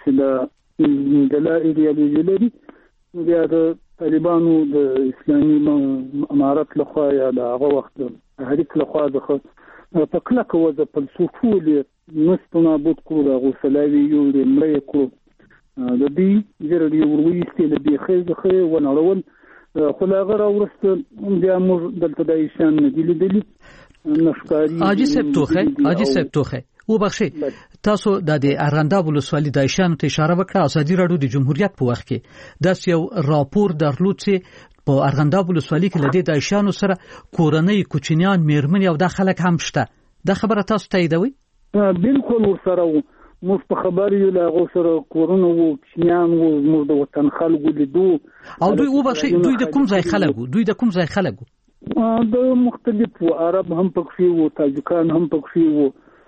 چې د لا ایدیالوژي لري بیا د طالبانو د اسلامي امارت لخوا یا د هغه وخت حریک لخوا د په کلکه وځه په سوفولې نستو نابود کړو د غوسلاوي یو د مړی کړو د دې جرړي ورويستې له بيخې ځخه ونړول خو لا غره ورسته بیا موږ دلته د ایشان نه دي لیدلي نشکاری حاجی صاحب توخه وبخشي تاسو د ارغنداب ولسوالۍ د ایشان ته اشاره وکړه ازادي راډیو د جمهوریت په وخت کې داس یو راپور درلود چې په ارغنداب ولسوالۍ کې لدې د ایشانو سره کورنۍ کوچنیان میرمنې او د خلک هم شته د خبره تاسو تاییدوي بالکل ورسره موږ په خبرې یو لا غوسره کورونه وو کوچنیان وو موږ د وطن خلکو لیدو او دوی وبخشي دوی د کوم ځای خلکو د مختلفو عرب هم پکې وو تاجکان هم پکې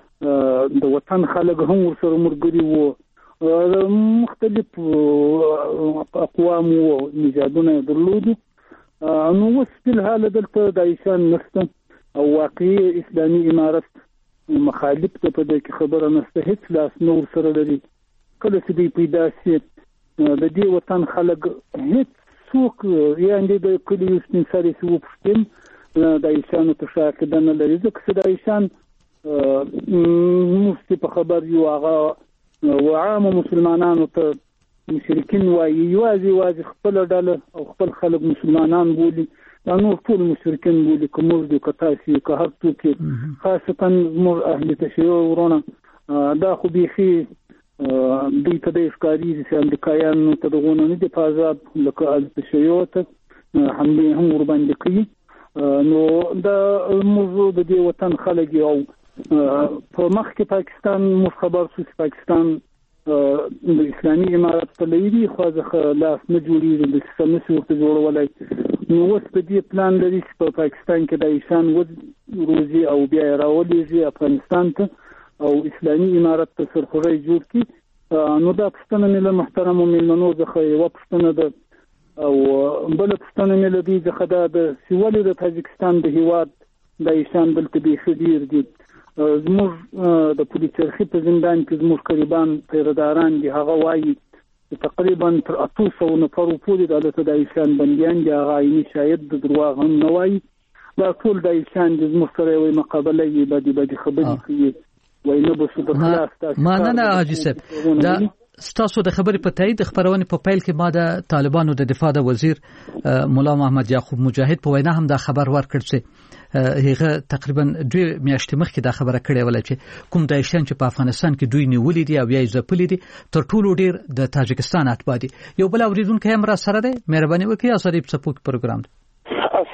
وو د وطن خلک هم ورسره مرګري وو مختلف اقوام او نژادونه درلودو نو اوس په حال دلته د ایشان نشته او واقعي اسلامي امارت مخالف ته په دې کې خبره نشته هیڅ لاس نور سره لري کله چې دوی پیدا شي د دې وطن خلک هیڅ څوک یعنی د کلیو سپینساري سو پښتون د ایشان ته شاکده نه لري ځکه د ایشان مفتي په خبر یو هغه وعام مسلمانانو ته مشرکین وایي یوازې خپل ډله او خپل خلک مسلمانان بولي نو ټول مشرکین بولي کوم د کتاسي که هر څوک خاصتا مر اهل تشیع ورونه دا خو بيخي دوی ته د ښکاری چې امریکایانو ته دغونه نه دي فازاب لکه اهل تشیع ته حمله هم ور باندې کوي نو دا موضوع د دې وطن خلک او په مخ کې پاکستان مخبر شو چې پاکستان د اسلامي امارت په لوري خو ځکه لاس نه جوړیږي د سیستم څخه جوړولای نو اوس په دې پلان لري چې په پاکستان کې د ایشان روزي او بیا راولېږي افغانستان ته او اسلامي امارت ته سرخوږی جوړ کړي نو دا پښتنه مله محترم ملمنو ځخه یو پښتنه ده او بل پښتنه مله دي ځخه د سیولې د تاجکستان د هیواد د ایشان بلته به خدیر دي زموږ د پولیسرخي په زندان کې زموږ قریبان پیرداران دي هغه وایي تقریبا تر 800 نفر پورې د ایشان بنديان دي هغه عیني شاید د درواغ هم نه وایي دا ټول د ایشان د زموږ سره وي مقابله یې بدی خبرې کوي وای نه به څه په خلاص تاسو نه حاجی صاحب دا ستاسو د خبرې په تایید خبرونه په پیل کې ما د طالبانو د دفاع د وزیر مولا محمد یعقوب مجاهد په وینا هم دا خبر ورکړ چې هغه تقریبا 2 میاشتې مخکې دا خبره کړې ولا چې کوم د ایشان چې په افغانستان کې دوی نیولې دي او یا ځپلې دي تر ټولو ډیر د تاجکستان اتباع دي یو بل اوریدونکو هم را سره ده مهرباني وکړئ اساري په سپوک پروګرام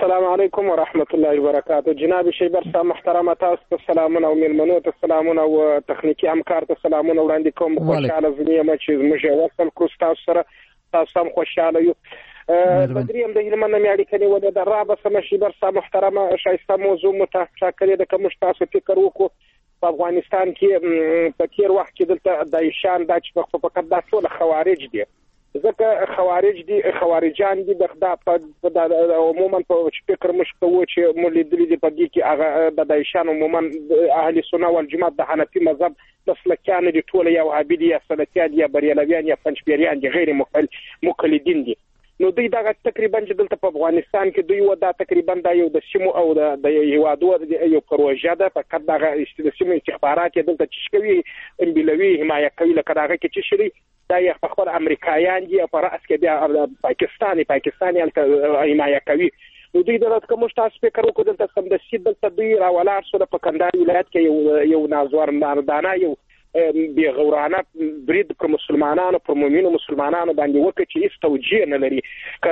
السلام علیکم ورحمت الله وبرکاته. جناب شیبر صاحب محترمه، تاسو ته سلامونه او میلمنو ته سلامونه او تخنیکی همکار ته سلامونه وړاندې کوم. خوشاله زمیم چې موږ وصل کو تاسو سره، تاسو هم خوشاله یو. بدریم د علم نه میاړي کني و د رابه سم شیبر صاحب محترمه شایسته موضوع متشکر د کوم تاسو فکر وکړو په افغانستان کې په تیر وخت کې دلته د ایشان د چې په فقط د ټول خوارج دي، ځکه خوارج دي خوارجان دي د عموما په فکر مشکو چې مولیدلی دي په دې کې هغه د ایشان عموما اهل سنت والجماعت د حنفي مذهب مسلکیان دي، ټول یو عابدی یا سلفیان یا بریلویان یا پنځپیریان دي، غیر مقلدین دي. نو دوی دا تقریبا چې دلته په افغانستان کې دوی ودا تقریبا دا یو د سیمو او د هیوادو یو پروژه ده، فقط دا د سیمو استخبارات دلته چې کوي انبلوي حمایت کوي، لکه دا کې چې شری دا یې خپل امریکایان دي په راس کې بیا پاکستاني حمایت کوي. نو دوی د کوم تاسو فکر وکړو دلته سم د سید دلته دوی راولار سره په کندهار ولایت کې یو نازور مردانه یو بی غورانه برید پر مسلمانانو پر مؤمنو مسلمانانو باندې وکړي چې هیڅ توجیه نه لري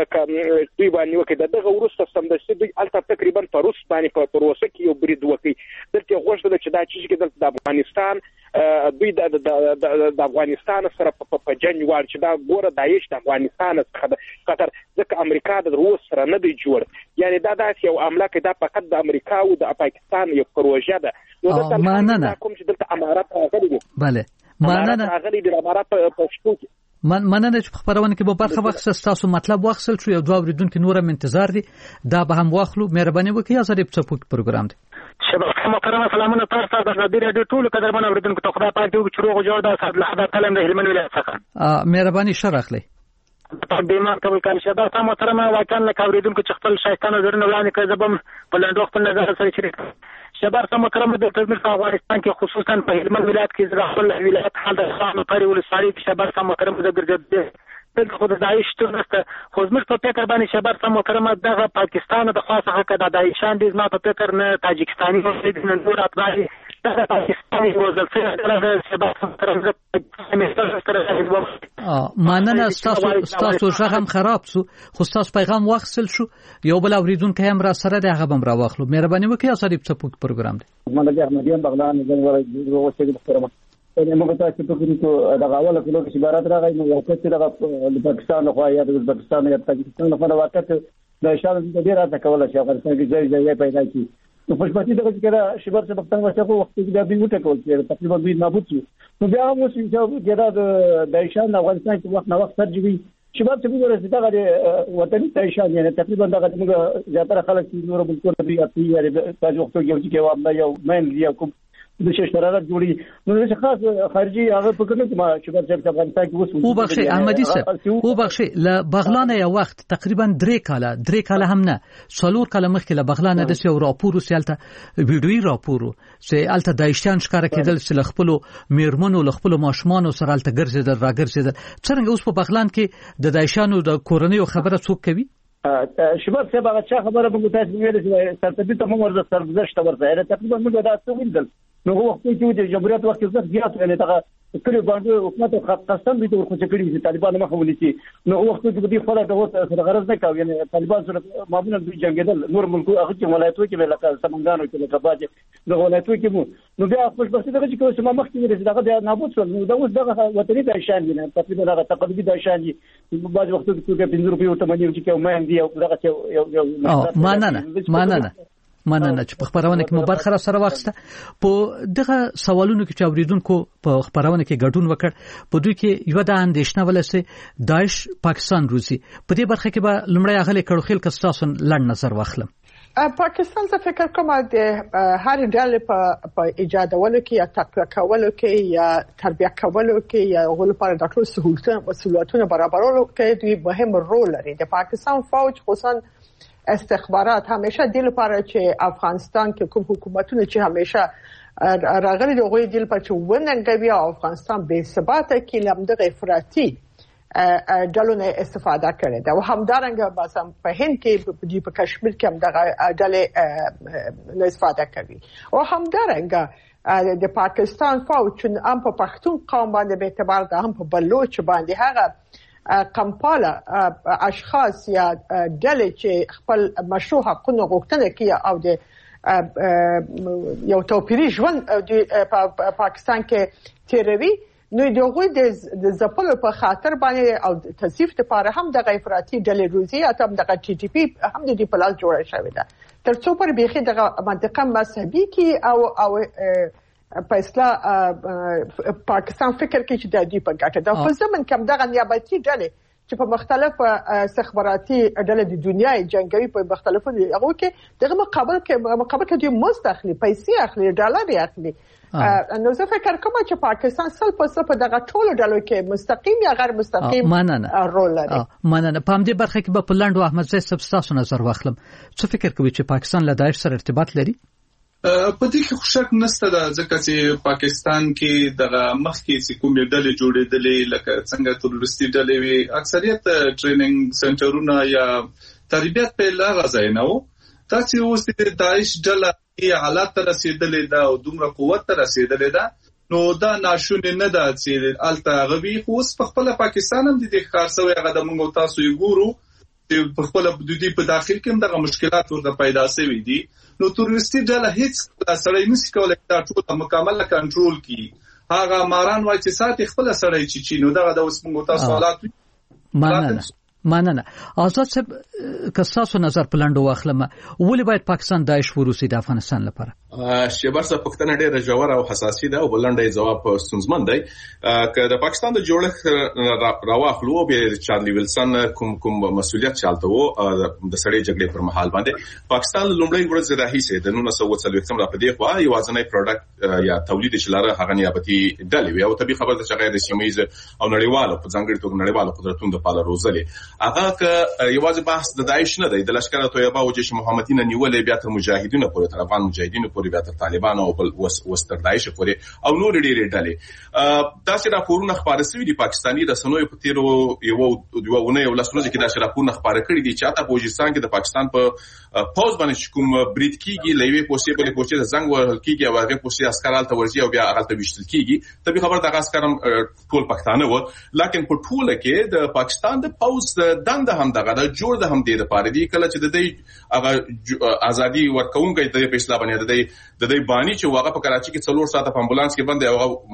دوی باندې وکړي. دغه ورسته سمدستي دوی الته تقریبا په روس باندې په پروسه کې یو برید وکړي. دلته غوښتل چې دا چې د افغانستان دوی د افغانستان سره په جنگ وار چې دا ګوره داعش د افغانستان څخه خطر، ځکه امریکا د روس سره نه دی جوړ، یعنی دا داسې یو عمله کې دا فقط د امریکا او د پاکستان یو پروژه ده. نو دا کوم چې دلته امارات راغلي دي، بله مننه راغلي دي امارات په شتو کې مننه چې خبرونه کې به برخه واخص تاسو مطلب واخصل شو، یو دوه اوریدونکو نورم انتظار دي، دا به هم واخلو. مهرباني وکړئ یا زری په سپورت پروګرام دی. شبکه محترمه سلامونه تاسو ته د رادیو ټول قدرمن اوریدونکو ته خدای پاک دې چروغ جوړ دا صاحب لحظه کلم د هلمند ولایت څخه مهرباني شرخلي بیمار قبول کړئ. شبکه محترمه واکن له اوریدونکو چې خپل شایستانه نظرونه وړاندې کړي، زبم په لاندې خپل نظر سره شریک. شبکه محترمه د تدبیر په افغانستان کې خصوصا په هلمند ولایت کې زغ خپل ولایت حال د خان پرې ولسوالۍ کې شبکه محترمه د ګرځېد د خود داعش ترسته خو زموږ په فکر باندې شبکه محترمه دغه پاکستان د خاصه حق د داعشان دي، زما په فکر نه تاجکستاني او نه نور اتباعي دغه پاکستاني وزل څخه شبکه محترمه مننه. تاسو شغم خراب سو خو تاسو پیغام واخصل شو، یو بل اوریدونکو هم را سره د هغه بم را واخلو. مهرباني وکړئ اصلي په سپورت پروګرام دی. محمد احمدیان بغلان زنګ ورته محترمه موږ تاسو ته کوم دغه اوله کلو کې عبارت راغی نو یو څه د پاکستان خو یا د ازبکستان یا تاجکستان خو واقعیت د شاله د ډیر راته کوله چې افغانستان کې ځای پیدا کی. نو خوشبختی دغه چې شباب څخه پښتون ورته وخت کې دا به وټه کول چې تقریبا دوی نابود شو. نو بیا هم چې دا د ایشان افغانستان کې وخت نه وخت ترجمه شباب څه وګورئ دغه وطني ایشان یعنی تقریبا دغه موږ زیاتره خلک چې نور بلکې دوی اتی یا تاسو وخت کې یو وامه یو مین دی کوم د ششترات جوړي نو چې خاص خارجي هغه په کومه ما شباب چې افغانستان کې وسو او بخشي احمدي صاحب او بخشي ل بغلان یو وخت تقریبا 3 کاله هم نه څلور کاله مخکې ل بغلان د سیو راپور وسالته ویډیوي راپور چې الته دایشتان ښکار کېدل چې خپل میرمنو ل خپل ماشومان سره الته ګرځیدل راګرځیدل. څنګه اوس په بغلان کې د دایشانو د کورنۍ خبره څوک کوي؟ شباب صاحب هغه څه خبره به تاسو ویل چې سرتبي ته موږ ورته سرګذشت ورته تقریبا موږ دا څه ویل نو وخت کې د جمهوریت وخت زړه زیات ولې دغه کلی باندې حکومت خاصه به د ورخه کړی چې طالبان مخه ولې نو وخت کې د خپل د غرض نه کوي یعنی طالبان سره معمولا د جنگیدل نور ملکو هغه چې ولایتو کې لکه سمنګانو کې لکه باج د ولایتو کې نو بیا خپل بس دغه چې کوم مخ کې دغه نابود شو نو دغه وطني د شان دي تقریبا دغه تقلبي د شان دي باج وخت کې 5 روپیه ته باندې چې کوم مهندي او دغه مننه چې په خبرونه کې مبارخه سره واخسته. په دغه سوالونو کې چې اوریدونکو په خبرونه کې ګډون وکړ په دوی کې یو د اندېښنه ولسه داعش پاکستان روسي په دې برخه کې به لمړی اغلی کړو خل کستاسو لړ نظر واخلم. پاکستان څه فکر کوم د هر ډول په ایجادولو کې یا تقویه کولو کې یا تربیه کولو کې یا غول پر د ټول سہولتونو برابرولو کې دوی مهم رول لري. د پاکستان فوج خصوصا استخبارات همیشه د لپاره چې افغانستان کې کوم حکومتونه چې همیشه راغلي د غوي د لپاره چې وننګوي افغانستان به ثبات کې لمدغه افراطي ډلونه استفاده کړي دا او همدارنګه مثلا په هند کې په کشمیر کې هم دغه ډلې استفاده کوي او همدارنګه د پاکستان فوج هم په پښتون قوم باندې به اعتبار ده هم په بلوچ باندې هغه کمپاله اشخاص یا ډلې چې خپل مشروع حقوقونه غوښتنه کوي او د یو توپیری ژوند په پاکستان کې تیروي نو دغه د ځپلو په خاطر باندې او تصفیه لپاره هم د افراطي ډلې روزي او د ټي ټي پی هم د دې په لاس جوړه شوې ده ترڅو پر بیخي د منطقه مذهبي کې او په اصطلاح پاکستان فکر کې چې د دې په ګټه ده خو زمون کوم دغه نیابتي ډلې چې په مختلفو استخباراتي ډلې د دنیا جنگوي په مختلفو هغه کې دغه مقابل کې د مستخلي پیسې اخلي ډالر اخلي نو زه فکر کوم چې پاکستان سل په دغه ټولو ډلو کې مستقیم یا غیر مستقیم رول لري. مننه. په همدې برخه کې په پلانډو احمد زئی صاحب تاسو نظر واخلم. څه فکر کوي چې پاکستان له داعش سره ارتباط لري؟ په دې کې شک نشته دا ځکه چې پاکستان کې دغه مخکې چې کومې ډلې جوړېدلې لکه څنګه تروریستي ډلې وي اکثریت ټریننګ سنټرونه یا تربیت په لاره ځای نه وو تاسو اوس د داعش ډله حالات ته رسیدلې ده او دومره قوت ته رسیدلې ده نو دا ناشونې نه ده چې الته غوي خو اوس په خپل پاکستان هم د دې کار سوی هغه د موږ تاسو یې ګورو چې په خپل حدودي په داخل کې هم دغه مشکلات ورته پیدا شوي دي نو تروریستي ډله هیڅ سړی نشي کولای دا ټول مکمل کنټرول کړي هغه ماران وایي چې ساتي خپل سړی چې نو دغه د اوس موږ تاسو حالات مننه. آزاد صاحب که تاسو نظر پلانډو واخلم ولې باید پاکستان داعش وروسي د افغانستان لپاره؟ شیبر صاحب پښتنه ډېره ژوره او حساسه ده او بلنډه جواب ستونزمن دی که د پاکستان د جوړښت راواخلو به چارلی ویلسن کوم مسولیت چالته وو د سړې جګړې پر مهال باندې پاکستان لومړی ورځ راهیسه د 1940 را پدې خوا یوازنۍ پروډکټ یا تولید شلاره هغه نیابتي ډلې وي او طبي خبر ده چې غیر سیمایي او نړیوالو په ځانګړي توګه نړیوالو قدرتونو د پاله روزلې هغه که یوازې بحث د داعش نه دی د لشکره طیبه او جيش محمدي نه نیولې بیا تر مجاهدینو پورې تر افغان مجاهدینو پورې بیا تر طالبانو او بل وستر داعش پورې او نور ډېرې ډلې داسې راپورونه خبره شوي دي پاکستاني رسنیو په تیرو یوونه یو لاسونه کې داسې راپورونه خبره کړي دي چې حتی په وجستان کې د پاکستان په پوز باندې کوم برید کیږي لوي پوسټې په پوسټې زنګ ورل کیږي او هغه پوسټې عسكرال ته ورځي او بیا هغه ته وشتل کیږي تبي خبر د عسكرم ټول پښتانه و لکه په ټوله کې د پاکستان د پوز دنده هم دغه د جوړ د هم د لپاره دی کله چې د دې هغه ازادي ورکوونکي د فیصله باندې د دې بانی چې هغه په کراچي کې 4 ساعته په امبولانس کې باندې هغه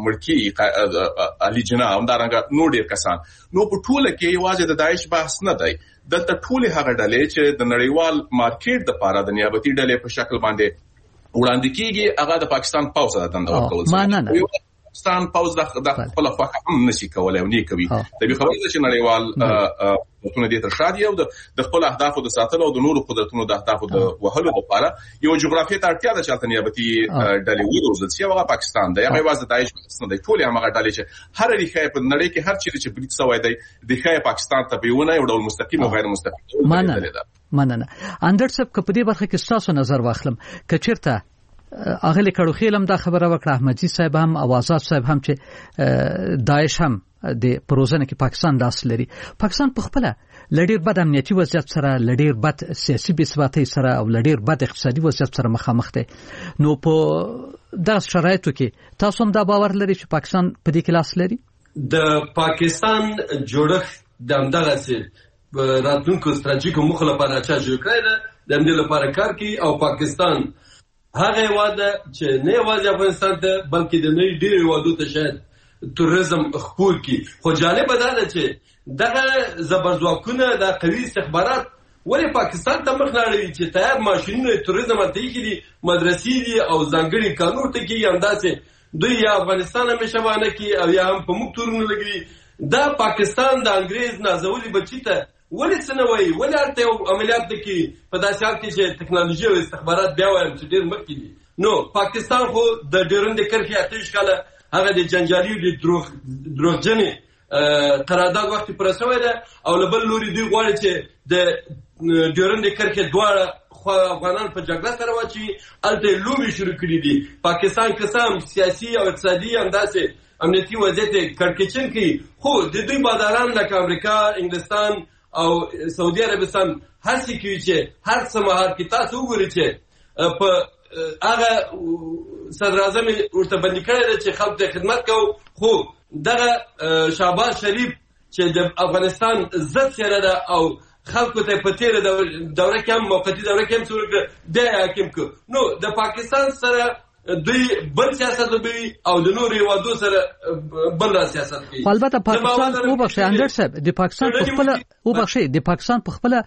مړکی علي جنا هم دارنګ نور ډیر کسان نو په ټوله کې یوازې د داعش بحث نه دی د ټوله هغه ډلې چې د نړیوال مارکیټ د لپاره د نیابتي ډلې په شکل باندې وړاندې کیږي هغه د پاکستان پاوز د دنده ورکول پاکستان پاوز د خپل خواخه هم نشي کولای او نه کوي د خبرې چې نړیوال قدرتونه دې تر شادي او د خپل اهدافو د ساتلو او د نورو قدرتونو د اهدافو د وهلو لپاره یو جغرافیه ته اړتیا ده چې نیابتي ډلې وروزل شي او پاکستان د یوه واسطه داعش نه د ټول هغه ډلې چې هر ریښه په نړۍ کې هر چیرې چې بریټ سوای دی د ښه پاکستان ته پیونه یو ډول مستقیم او غیر مستقیم مننه. اندر صاحب په دې برخه کې تاسو نظر واخلم کچیرته اغلی کړو خیلم دا خبره وکړه احمدزي صاحب هم او آزاد صاحب هم چې داعش هم د پروژه کې پاکستان داس لري پاکستان په خپل لډیر بد امنیتي وضعیت سره لډیر بد سیاسي بثباتۍ سره او لډیر بد اقتصادي وضعیت سره مخامخ دی نو په داس شرایطو کې تاسو هم دا باور لري چې پاکستان په دې کې لاس لري د پاکستان جوړښت د همدغه سي راتلونکو ستراتیژیکو موخو لپاره چې جوړ کړی دی د دې لپاره کار کوي او پاکستان هغه واده چې نه یوازې افغانستان ته بلکې د نړۍ ډېر هیوادو ته شاید توریزم خپور کی خو جالب ده چې دغه زبرځواکونه د قوي استخبارات ولې پاکستان ته مخ نه چې تیار ماشینونه توریزم ته کېږي مدرسې دي او ځانګړي قانون ته کېږي همداسې دوی یا افغانستان همیشه باندې کې او یا هم په موږ تورونه لګوي دا پاکستان د انګريز نازولي بچی ته ولې څه نه وایي ولې هلته یو عملیات دی کې په داسې حال کې چې ټکنالوژي او استخبارات بیا وایم چې ډېر مخکې دي نو پاکستان خو د ډیورنډ کرښې 28 کاله هغه د جنجالي د دروغجنې قرارداد وخت پوره شوی ده او له بل لوري دوی غواړي چې د ډیورنډ کرښې دواړه خو افغانان په جګړه سره واچوي هلته لوبې شروع کړي دي پاکستان قسم سیاسي او اقتصادي همداسې امنیتي وضعیت کړکېچن کوي خو د دوی باداران لکه امریکا انګلستان او سعودي عربستان هڅه کوي چې هر څه مهار کې تاسو وګورئ چې په هغه صدر اعظم ورته باندې کړی دی چې خلک ته خدمت کوو خو دغه شهباز شریف چې د افغانستان ضد څیره ده او خلکو ته په تیره دوره کې هم موقتي دوره کې هم څوک د حاکم کو نو د پاکستان سره دوی بل سیاست کوي او د نور هیوادو سره بل سیاست کوي. البته پاکستان وبخښي اندر صاحب د پاکستان په خپل وبخښي د پاکستان په خپل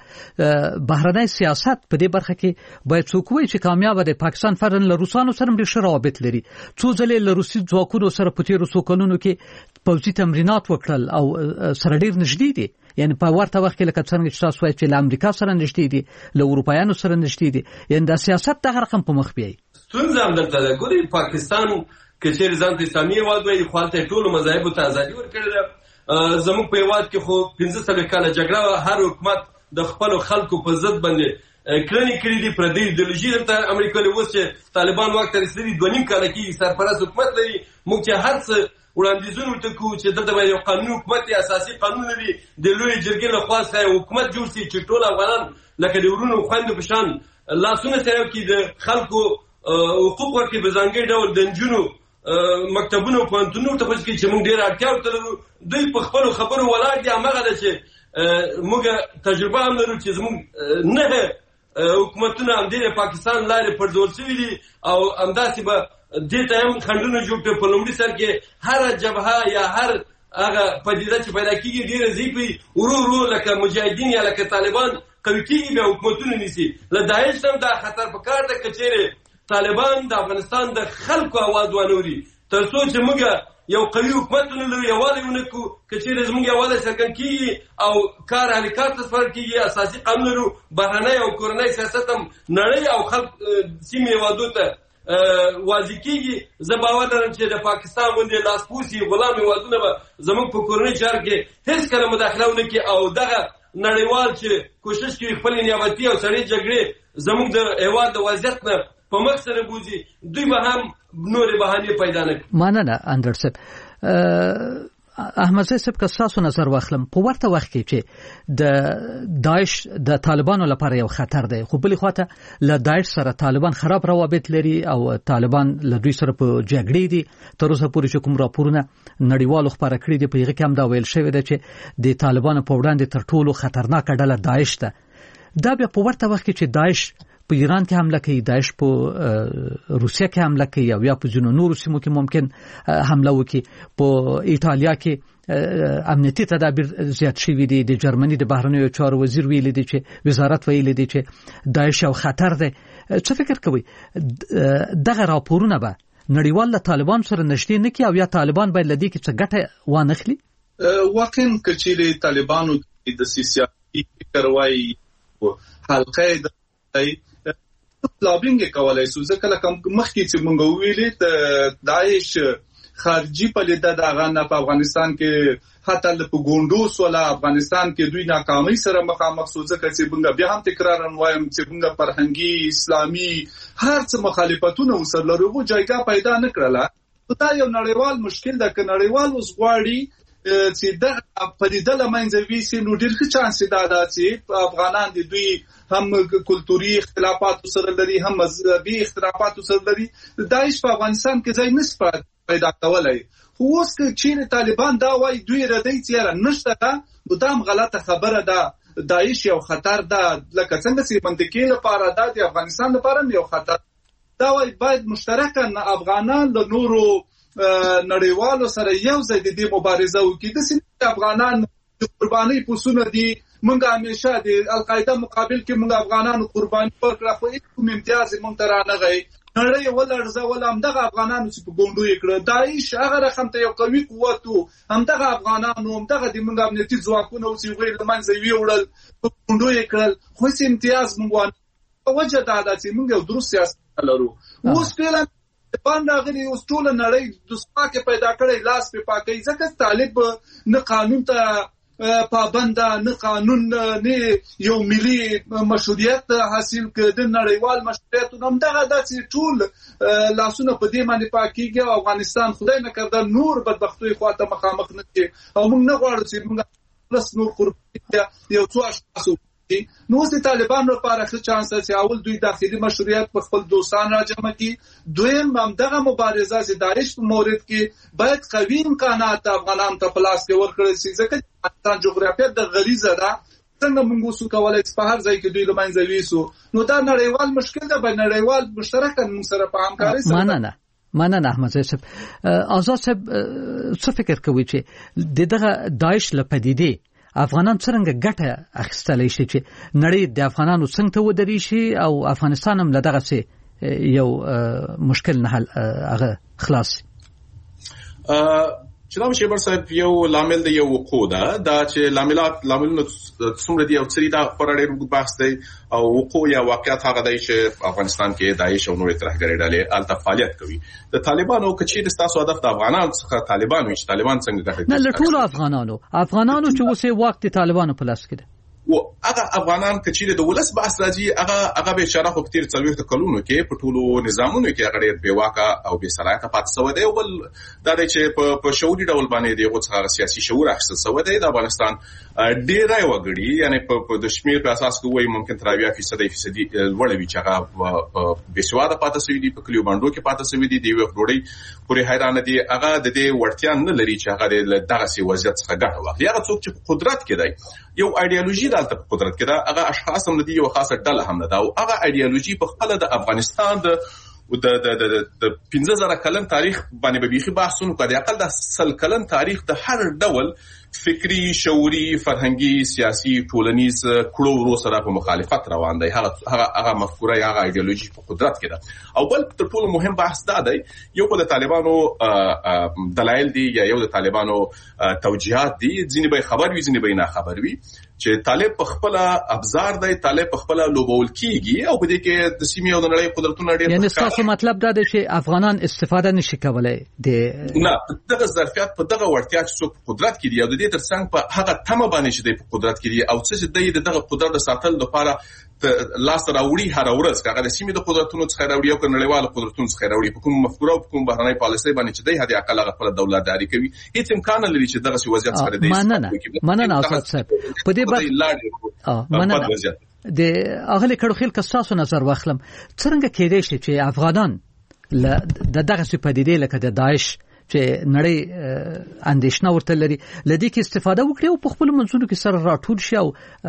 بهرنی سیاست په دې برخه کې باید څوک وي چې کامیاب دی. پاکستان فرضاً له روسانو سره ډېر روابط لري. څو ځلې له روسي ځواکونو سره په تیرو څو کلونو کې پوځي تمرینات وکړل او سره ډېر نږدې دي. یعنی په ورته وخت کې لکه څنګه چې تاسو وایي چې له امریکا سره نږدې دي، له اروپایانو سره نږدې دي. یعنی د سیاست دغه رقم په مخ بیاي. ستونزه هم دلته ده. ګورئ پاکستان که چیرې ځان ته اسلامي هیواد وایي خو هلته ټولو مذاهبو ته ازادي ورکړې ده. زموږ په هیواد کې خو 15 کاله جګړه هر حکومت د خپلو خلکو په ضد باندې کړنې کړې دي. پردۍ ایډیولوژي دلته امریکا له اوس چې طالبان واک ته رسېدلي 2.5 کاله کېږي سرپرست حکومت لري. موږ چې هر څه وړاندیزونه ورته کوو چې دلته باید یو قانوني حکومت یا اساسي قانون لري د لویې جرګې لخوا څخه یو حکومت جوړ شي چې ټول افغانان لکه د ورونو خویندو په شان لاسونه سره کړي، د خلکو حقوق ورکړي، په ځانګړي ډول د نجونو مکتبونو او پوهنتونونو ته پوهڅ کړي چې موږ ډېره اړتیا ورته لرو. دوی په خپلو خبرو ولاړ دي. هماغه ده چې موږ تجربه هم لرو چې زموږ نه حکومتونه همدې د پاکستان لارې پرځول شوي دي او همداسې به دې ته هم خنډونه جوړ کړي. په لومړي سر کې هره جبهه یا هر هغه پدیده چې پیدا کېږي ډېره ضعیف وي، ورو ورو لکه مجاهدین یا لکه طالبان قوي کېږي، بیا حکومتونه نیسي. له داعش هم دا خطر په کار ده که چیرې طالبان د افغانستان د خلکو اواز وانوري تر څو چې موږ یو قوي حکومت ونلرو، یووالی ونه کړو. که چیرې زموږ یووالی څرګند کېږي او کار حرکات ته سپارل کېږي، اساسي قانون لرو، بهرنی او کورنی سیاست هم نړۍ او خلک سیمې هېوادو ته واضح کېږي. زه باور لرم چې د پاکستان غوندې لاسپوڅي غلام هېوادونه به زموږ په کورنۍ چارو کې هېڅکله مداخله ونه کړي او دغه نړیوال چې کوشش کوي خپلې نیابتي او سړې جګړې زموږ د هېواد د وضعیت نه په مخ سره بوځي، دوی به هم نورې بهانې پیدا نه کړي. مننه اندر صاحب. احمد صاحب که تاسو نظر واخلم په ورته وخت کې چې د داعش د طالبانو لپاره یو خطر دی، خو بلې خواته له داعش سره طالبان خراب روابط لري او طالبان له دوی سره په جګړې دي. تر اوسه پورې چې کوم راپورونه نړیوالو خبره کړي دي په هغه کې هم دا ویل شوی دی چې د طالبانو په وړاندې تر ټولو خطرناک ډله داعش ده. دا بیا په ورته وخت کې چې داعش په ایران کې حمله کوي، داعش په روسیه کې حمله کوي او یا په ځینو نورو سیمو کې ممکن حمله وکړي. په ایټالیا کې امنیتي تدابیر زیات شوي دي. د جرمني د بهرنیو چارو وزیر ویلي دی چې وزارت ویلي دی چې داعش یو خطر دی. څه فکر کوي دغه راپورونه به نړیوال له طالبان سره نږدې نه کړي او یا طالبان باید له دې کې څه ګټه وانخلي؟ واقعا که چیرې طالبانو د سیاسي فکر وایي حلقه لابینګ کولای شو. ځکه لکه مخکې چې مونږ ویلې د داعش خارجي پلیده دغه نه په افغانستان کې حتی په ګوندو سولا افغانستان کې دوی ناکامۍ سره مخامخ شو. ځکه چې مونږ بیا هم تکرار وایم چې مونږ فرهنګي اسلامي هر څه مخالفتونه وسره لرو جایګه پیدا نه کړله. دا یو نړیوال مشکل ده که نړیوال اوس غواړي چې د پدیده لمنځه ویسي نو ډېر ښه چانس دا ده چې افغانان د دوی هم کلتوري اختلافات سره لري هم مذهبي اختلافات سره لري. داعش په افغانستان کې ځای نشي پیدا کولای. خو اوس که چیرې طالبان دا وایي دوی ردی چیرې نشته ده نو دا هم غلطه خبره ده. داعش یو خطر ده لکه څنګه چې منطقي لپاره ده د افغانستان لپاره یو خطر. دا وایي باید مشترکاً افغانان له نورو نړیوالو سره یو ځای د دې مبارزه وکړي. د سیمې افغانان قرباني پوسونه دي. موږ همیشه د القاعده مقابل کې موږ افغانانو قرباني ورکړه خو هیڅ کوم امتیاز موږ ته رانغی. نړۍ ولړزه ول همدغه افغانانو چې په ګوندو یې کړه. داعش هغه رقم ته یو قوي قوت و، همدغه افغانانو همدغه د موږ امنیتي ځواکونه او چې غیر لمنځه ویوړل په ګوندو یې کړل. خو هیڅ امتیاز موږ وجه دا ده چې موږ یو درست سیاست لرو. اوس پیله باندې غوړي اوس ټول نړۍ د سپاکه پیدا کړي لاس په پاکي. ځکه طالب نه قانون ته پابند نه قانون نه یو ملي مشروعیت حاصل کړي. د نړیوال مشروعیت هم دغه د ټول لاسونه په دې باندې پاکيږي. افغانستان خدای نه کړه نور بدبختوي خواته مخامخ نه شي او موږ نه غواړو چې موږ پلس نور قرباني یو څو اشخاص نو د طالبانو لپاره ښه چانس ده چې اول دوی داخلي مشروعیت په خپل دوستان راجمع کړي. دویم هم دغه مبارزه چې داعش په مورد کې باید قوي امکانات افغانانو ته په لاس کې ورکړل شي. ځکه افغانستان جغرافیه د غریزه ده څنګه موږ وسو کولای په هر ځای کې دوی لمنځه ویسو نو دا نړیوال مشکل ده به نړیوال مشترک موږ سره په همکاري سره مننه احمد صاحب آزاد صاحب څه فکر کوي چې دغه داعش لپدیدې افغانان څنګه ګټه اخیستلی شي چې نړۍ د افغانانو څنګه ته ودرې شي او افغانستان هم له دغه څه یو مشکل نه هغه خلاص جناب شیبر صاحب یو لامل دی یو وقوع ده دا چې لاملونه څومره دي او څه دي دا خورا ډېر اوږد بحث دی او وقوع یا واقعیت هغه دی چې افغانستان کې داعش او نورې ترهګرۍ ډلې هلته فعالیت کوي د طالبانو که چیرې ستاسو هدف د افغانانو څخه طالبان وي چې طالبان څنګه ګټه نه له ټولو افغانانو چې اوس یې وخت د طالبانو په لاس کې ده و هغه افغانان کچېره د ولس بحث راځي هغه به اشاره خو کتیر 40 کلونو کې په ټولو نظامونو کې هغه ډېر بیواکه او بې صلاحیته پاتې شوی دی او بل دا چې په شعوري ډول باندې دغه څخه سیاسي شعور اخیستل شوی دی د افغانستان ډېر وګړي یعنی په د شمیر په اساس کوی ممکن تر 80% لوړ وي چې هغه بې سواده پاتې شوی دی په کلیو باندې کې پاتې شوی دی د وګړي پورې حیران دي هغه د دې وړتیا نه لري چې هغه دغه سی وضعیت څخه ګټه واخلي هغه څوک چې قدرت کې دی یو ایدئولوژي دلته په قدرت کې ده هغه اشخاص هم دي یو خاصه ډله هم ده او هغه ایدئولوژي په خپل د افغانستان د 15000 کلن تاریخ باندې بيخي بحثونه کوي اقل د 100 کلن تاریخ د هر ډول فکری شعوري فرهنګي سیاسي ټولنیز کړو ورو سره په مخالفت روان دی هغه مفکوره هغه ایدئولوژي په قدرت کې ده او بل تر ټولو مهم بحث دا دی یو په طالبانو دلایل دي یا یو د طالبانو توجیهات دي ځینې به خبر وي ځینې به نه خبر وي چې طالب په خپل ابزار دی طالب په خپل لوبول کیږي او په دې کې د سیمې او د نړۍ قدرتونه ډېر یعنی تاسو مطلب دا دی چې افغانان استفاده نشي کولای نه دغه ظرفیت په دغه وړتیا چې څوک قدرت کې دی او د دې ترڅنګ په هغه تمه باندې چې د قدرت کې دی او چې دغه قدرت د ساتل لپاره لاس راوړي هر ورځ هغه د سیمې د قدرتونو څخه راوړي او نړیوال قدرتونو څخه راوړي په کوم مفکوره او کوم بهرنۍ پالیسي باندې چې د هدي عقل خپل دولتداري کوي هیڅ امکان لري چې دغه وضعیت سره دی مننه اساس صاحب په دې مننه د اغلی کړوخیل کستاسو نظر واخلم څنګه کېدای شي چې افغانان د دغه پدیدې لکه د داعش چې نړۍ اندیشنه ورته لري لدې کې استفاده وکړي او په خپل منځونو کې سره راټول شي او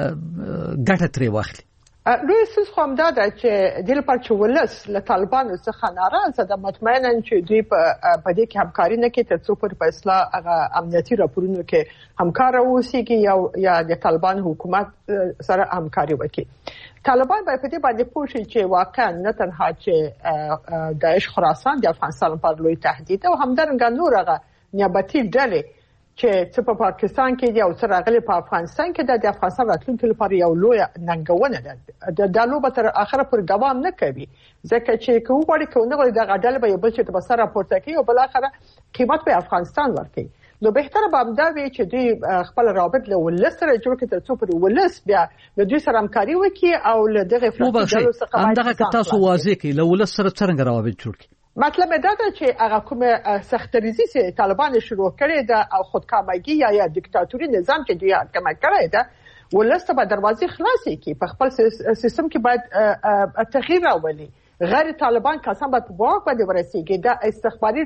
ګټه ترې واخلي لوی سوس خو دا ده چې د لپاره چې ولس له طالبانو څخه ناراضه ده مطمئنا چې دوی په دې کې همکاري نه کوي تر څو په اصلاح هغه امنیتي راپورونو کې همکار اوسېږي یا د طالبان حکومت سره همکاري وکړي طالبان باید په دې باندې پوه شي چې واقعا نه تنها چې داعش خراسان د افغانستان لپاره لوی تهدید او همدارنګه نور هغه نیابتي ډلې چې څه په پاکستان کې دی او څه راغلي په افغانستان کې د افغانستان راتلونکي لپاره یو لوی ننګونه ده د لوبه تر اخره پر دوام نه کوي ځکه چې کوم غوړي کوونه غوړي د غډل به بل چې د بسره راپورته کوي او بل اخره قیمت په افغانستان ورکوي نو بهتره به دا وي چې دوی خپل رابط له ولس سره جوړ کړي تر څو پر ولس بیا د دوی سره همکاري وکړي او له دغه فلسفه څخه همدغه تاسو واضح کړئ له ولس سره څنګه روابط جوړ کړي مطلب دا ده چې هغه کومه سختریزي چې طالبان شروع کړي ده او خودکامګي یا دیکتاتوري نظام چې دوی حکومت کړی ده ولست به دروازې خلاصې کی په خپل سیستم کې باید تغییر راولي غیر طالبان کسان به په واک باندې ورسیږي دا استخباري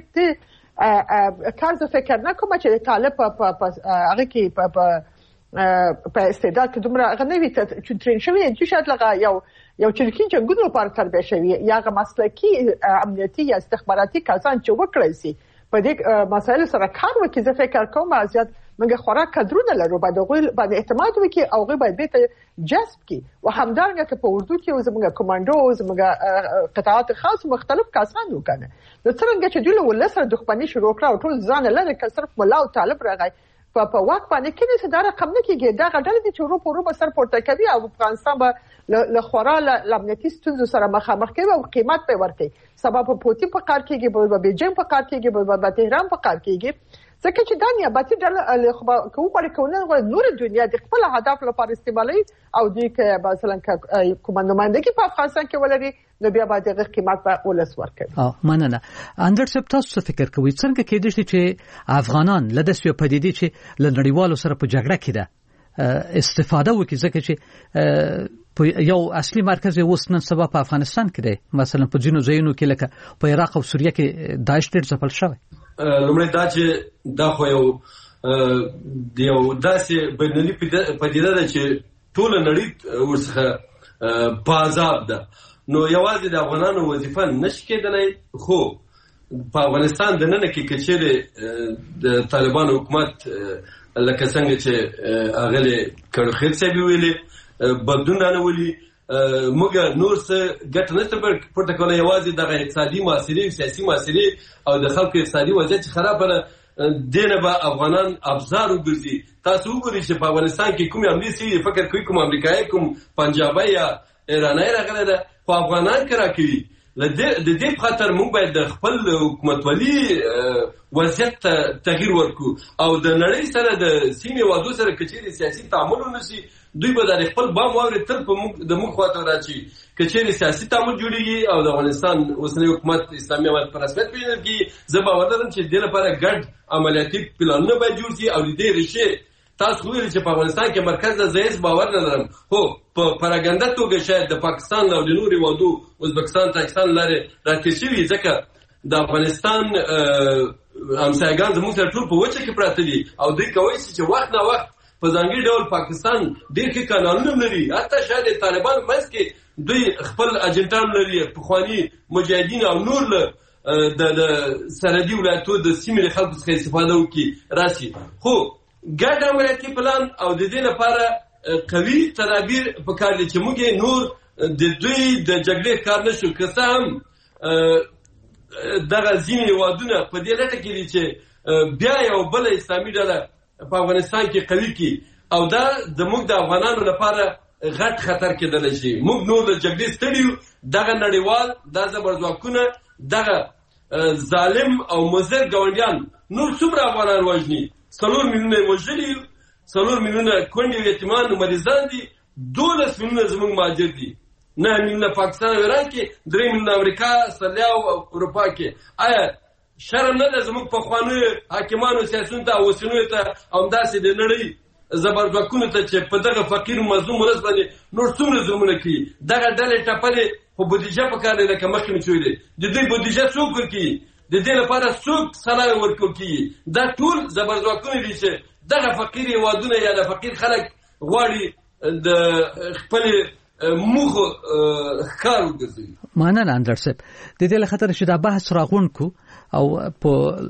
کار ز فکر نه کوم چې طالب په هغه کې په استعداد کې دومره غنوي چې ترين شوی چې شاید لغه یو چرکی جنگونو لپاره تربیه شوی یا غ مسلکی امنیتي یا استخباراتي کسان چې وکړي سي په دې مسایلو سره کار وکړي زه فکر کوم ازیات موږ خوراک کډرونه لرو باندې اعتماد وکړي او غي باید به جذب کی او همدارنګه چې په اردو کې زموږ کمانډو زموږ قطاعات خاص مختلف کسان وکنه نو څنګه چې دوی له سره دښمنی شروع کړه او ټول ځان لره که صرف مولا او طالب راغی په واک باندې کې څه دا رقم نه کېږي دا غډل دي چې ورو په سر پورته کوي او افغانستان به له خورا لامنیتي ستونزو سره مخامخ کوي او قیمت په ورکړي سبب په پوتین په کار کېږي په بیجینګ په کار کېږي په تهران په کار کېږي ځکه چې دا نیابتي ډله کومه کومه نور دنیا د خپل هدف لپاره استعمالي او د مثلا کومه نمائندګي په افغانستان کې ولري نو بیا باید د قیمت په ولس ورکړي مننه اندر سپ تاسو فکر کوي څنګه کېدای شي چې افغانان لدې سوي پدیدې چې لنړیوالو سره په جګړه کې ده استفاده وکړي ځکه چې یو اصلي مرکز اوس نن سبا په افغانستان کې دی مثلا په ځینو ځایونو کې لکه په عراق او سوریه کې داعش ډېر ځپل شوی لومړی دا چې دا خو یو د یو داسې بینالمللي پدیده ده چې ټوله نړۍ ورڅخه په عذاب ده. نو یوازې د افغانانو وظیفه نشي کېدلی، خو په افغانستان دننه کې که چیرې د طالبانو حکومت لکه څنګه چې اغلې کړخیل صاحب ویلي بدلون رانولي، موږ نور څه ګټه نشته پورته کولی، یوازې دغه اقتصادي معاصرې سیاسي معاصرې او د خلکو اقتصادي وضعیت چې خرابه ده دینه به افغانان ابزار وګرځي. تاسو وګورئ چې په افغانستان کې کومې حملې سوي، فکر کوئ کوم امریکایي کوم پنجابی یا ایرانی راغلی ده، خو افغانان که راکوي. د دې په خاطر موږ باید د خپل حکومتولي وضعیت ته تغییر ورکړو او د نړۍ سره د سیمې هېوادو سره که چیرې سیاسي تعامل ونه شي، دوی به د خپل بام واورې تل د موږ خواته راشي. که چیرې سیاسي تعامل جوړېږي او د افغانستان اوسنی حکومت اسلامي امارت په رسمیت پېژندل کېږي، زه باور لرم چې د دې لپاره ګډ عملیاتي پلانونه باید جوړ شي او د دې ریښې تاسو ویل چې په افغانستان کې مرکز د ضعیف باور نه لرم، خو په پراګنده توګه شاید د پاکستان او د نورو هېوادو ازبکستان تاجکستان لارې راتېر شوي، ځکه د افغانستان همسایګان زموږ سره ټول په وچه کې پراته دي او دوی کولی شي چې وخت نه وخت په ځانګړي ډول پاکستان ډېر ښه قانونونه لري، حتی شاید د طالبانو منځ کې دوی خپل اجنټان لري، پخواني مجاهدین او نور له د سرحدي ولایتو د سیمې له خلکو څخه استفاده وکړي راشي. خو ګډ عملیاتي پلان او د دې لپاره قوي تدابیر پکار دي چې موږ نور د دوی د جګړې کار نشو. که څه هم دغه ځینې هېوادونه په دې لټه کې دي چې بیا یو بله اسلامي ډله په افغانستان کې قوي کړي او دا زموږ د افغانانو لپاره غټ خطر کېدلی شي. موږ نور د جګړې ستړي یو، دغه نړیوال دا زبرځواکونه دغه ظالم او مضر ګاونډیان نور څومره افغانان وژني، 4 میلیونه یې وژلي، 4 میلیونه کونډې او یتیمان او مریضان دي، 12 میلیونه زموږ مهاجر دي، 9 میلیونه پاکستان او ایران کې، 3 میلیونه امریکا، استرالیا او اروپا کې. آیا شرم نه ده زموږ پخوانیو حاکمانو سیاسیونو ته او اوسنیو ته همداسې د نړۍ زبرځواکونو ته چې په دغه فقیر مظلوم ولس باندې نور څومره ظلمونه کوي؟ دغه ډلې ټپلې خو بودیجه پکار دی، لکه مخکې مې شوي دی، د دوی بودیجه څوک ورکوي؟ د دې لپاره څوک سلای ورکول کېږي؟ دا ټول زبرځواکونه دي چې دغه فقیر هېوادونه یا د فقیر خلک غواړي د خپلې موخو ښکار وګرځوي. مننه اندر صاحب. د دې له خاطر چې دا بحث راغونډ کو او په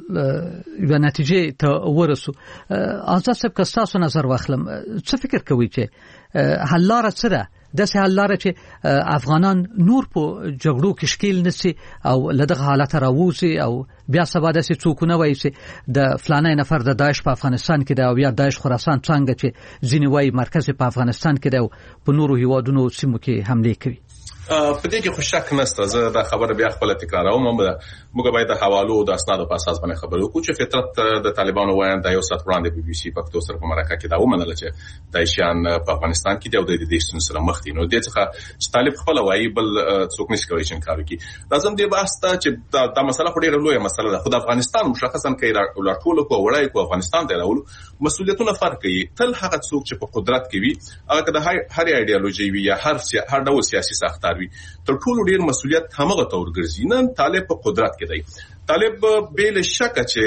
یو نتیجې ته ورسو، آزاد صاحب که ستاسو نظر واخلم، څه فکر کوئ چې حل لاره څه ده؟ داسې حل لاره چې افغانان نور په جګړو کې ښکیل نشي او له دغه حالته راووځي او بیا سبا داسې څوک نه وایي چې د فلانی نفر د داعش په افغانستان کې دی او یا داعش خراسان څنګه چې ځینې وایي مرکز په افغانستان کې دی او په نورو هیوادونو سیمو کې حملې کوي. په دې کې خو شک نشته. زه دا خبره بیا خپل تکراروم، موږ باید د حوالو د اسنادو په اساس باندې خبرې وکړو چې فطرت د طالبانو وایي د یو سات وړاندې بي بي سي پښتو سره په مرکه کې دا ومنله چې داعشیان په افغانستان کې دی او د دې ستونزې سره مخ دي. نو دې څخه چې طالب خپل وایي بل څوک نشي کولی چې انکار وکړي. لازم دې بحث ته چې دا مسله خو ډېره لویه مسله ده، خو د افغانستان مشخصا کې راټولو کو وړای کو افغانستان ته راولو مسؤلیتونه فرق کوي. تل هغه څوک چې په قدرت کې وي، هغه د هر ایډیالوژي وي یا هر ډول سیاسي ساختار وي، تر ټولو ډیر مسؤلیت همغه تور ګرځي. نن طالب په قدرت کې دی، طالب بل شک چې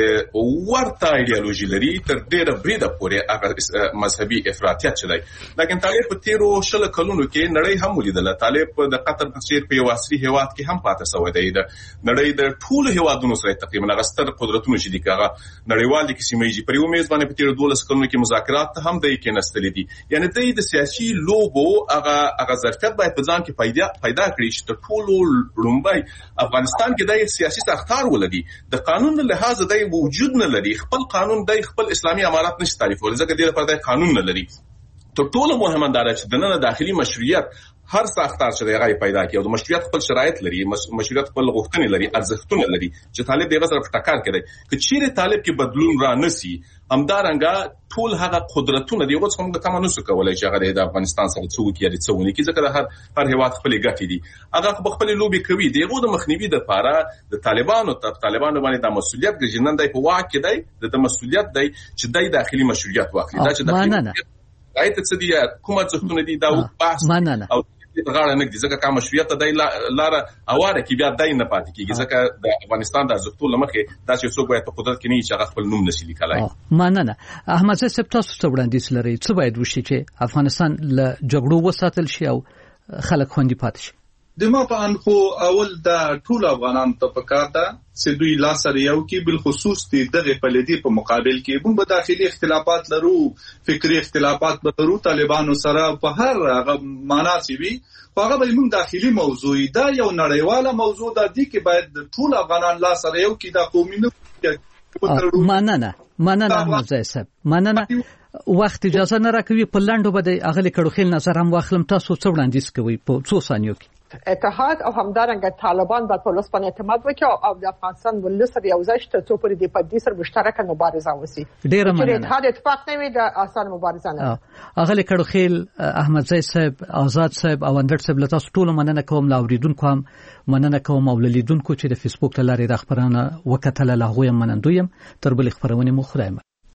ورته ایډیالوژي لري تر ډیره بریده پورې هغه مذهبي افراطیت چلای. لیکن طالب په تیرو شل کلونو کې نړۍ هم ولیدل. طالب د قطر په څیر په واسري هواد کې هم پاتې شوی دی. د نړۍ د ټولو هوادونو سره تقریبا غستر قدرتونه چې دي کاغه نړیوال دي کیسې مېږي پر یو میز باندې په تیرو 12 کلونو کې مذاکرات هم دی کې نستلې دي. یعنی د سیاسي لوبو هغه ظرفیت باید په ځان کې پیدا کړي چې ټولو لومبای افغانستان کې د سیاسي ساختار ولري، د قانون له لحاظ د وجود نه لري، خپل قانون د خپل اسلامي امارات نشي تعریفول، ځکه د لپاره د قانون نه لري. تر ټولو مهمه دا چې د نن داخلي مشروعیت هر ساختار چې دغه پیدا کړي او د مشروعیت خپل شرایط لري، مشروعیت خپل غوښتنې لري، ارزښتونه لري چې طالب دغه سره په ټکر کې دی. که چیرې طالب کې بدلون را نسی، همدارنګه ټول هغه قدرتونه دی اوس هم د کم نه سو کولای چې هغه د افغانستان سره څوک یې څونه کې، ځکه د هر هیواد خپل ګټې دي، هغه خپل لوبي کوي. دغه د مخنیوي د لپاره د طالبانو باندې د مسؤلیت ګرځندای دی په واقع دی، د مسؤلیت دی چې د داخلي مشروعیت واخلي. دا چې د رايت څه دي کومه څه دي دا بحث او په غاړه نه دي ځکه کوم مشروعیت د لار اواره کې بیا دای نه پاتې کیږي ځکه د افغانستان د ارزښتونو لمخې داسې څوک باید په قدرت کې نه چې خپل نوم نشي لیکلای. مننه. احمد زاهد صاحب تاسو څه وړاندیز لرئ څه باید وشي چې افغانستان له جګړو وساتل شي او خلک خوندي پاتې شي؟ د ما په ان خو اول د ټول افغانانو ته پکار ده چې دوی لاس سره یو کې بل خصوص دغه پلیدي په مقابل کې موږ به داخلي اختلافات لرو فکری اختلافات لرو طالبانو سره په هر معنا چې وي هغه به موږ داخلي موضوع دا یو نړیواله موضوع ده چې باید ټول افغانان لاس سره یو کې د قومي مننه احمد زاهد صاحب مننه. وخت اجازه نه راکوي په لاندو به د اغلی کډوخیل نظر هم واخلم تاسو څه وړاندیز کوي په 2 ثانیو کې؟ اتحاد او همدارنګه طالبان باید په لاسپن اعتماد وکړي او د افغانستان ولس سره یو ځای شته څو پرې د پدې سره مشترکه مبارزه وسی. ډیره مننه. اتحاد اتفاق نه وي د آسان مبارزه نه. اغلی کډوخیل احمد زاهد صاحب آزاد صاحب او اندر صاحب له تاسو ټول مننه کوم لاوریدونکو هم مننه کوم او لیدونکو چې د فیسبوک لارې د خبرونه وکټل له هغه منندویم تر بل خبرونه مو خدای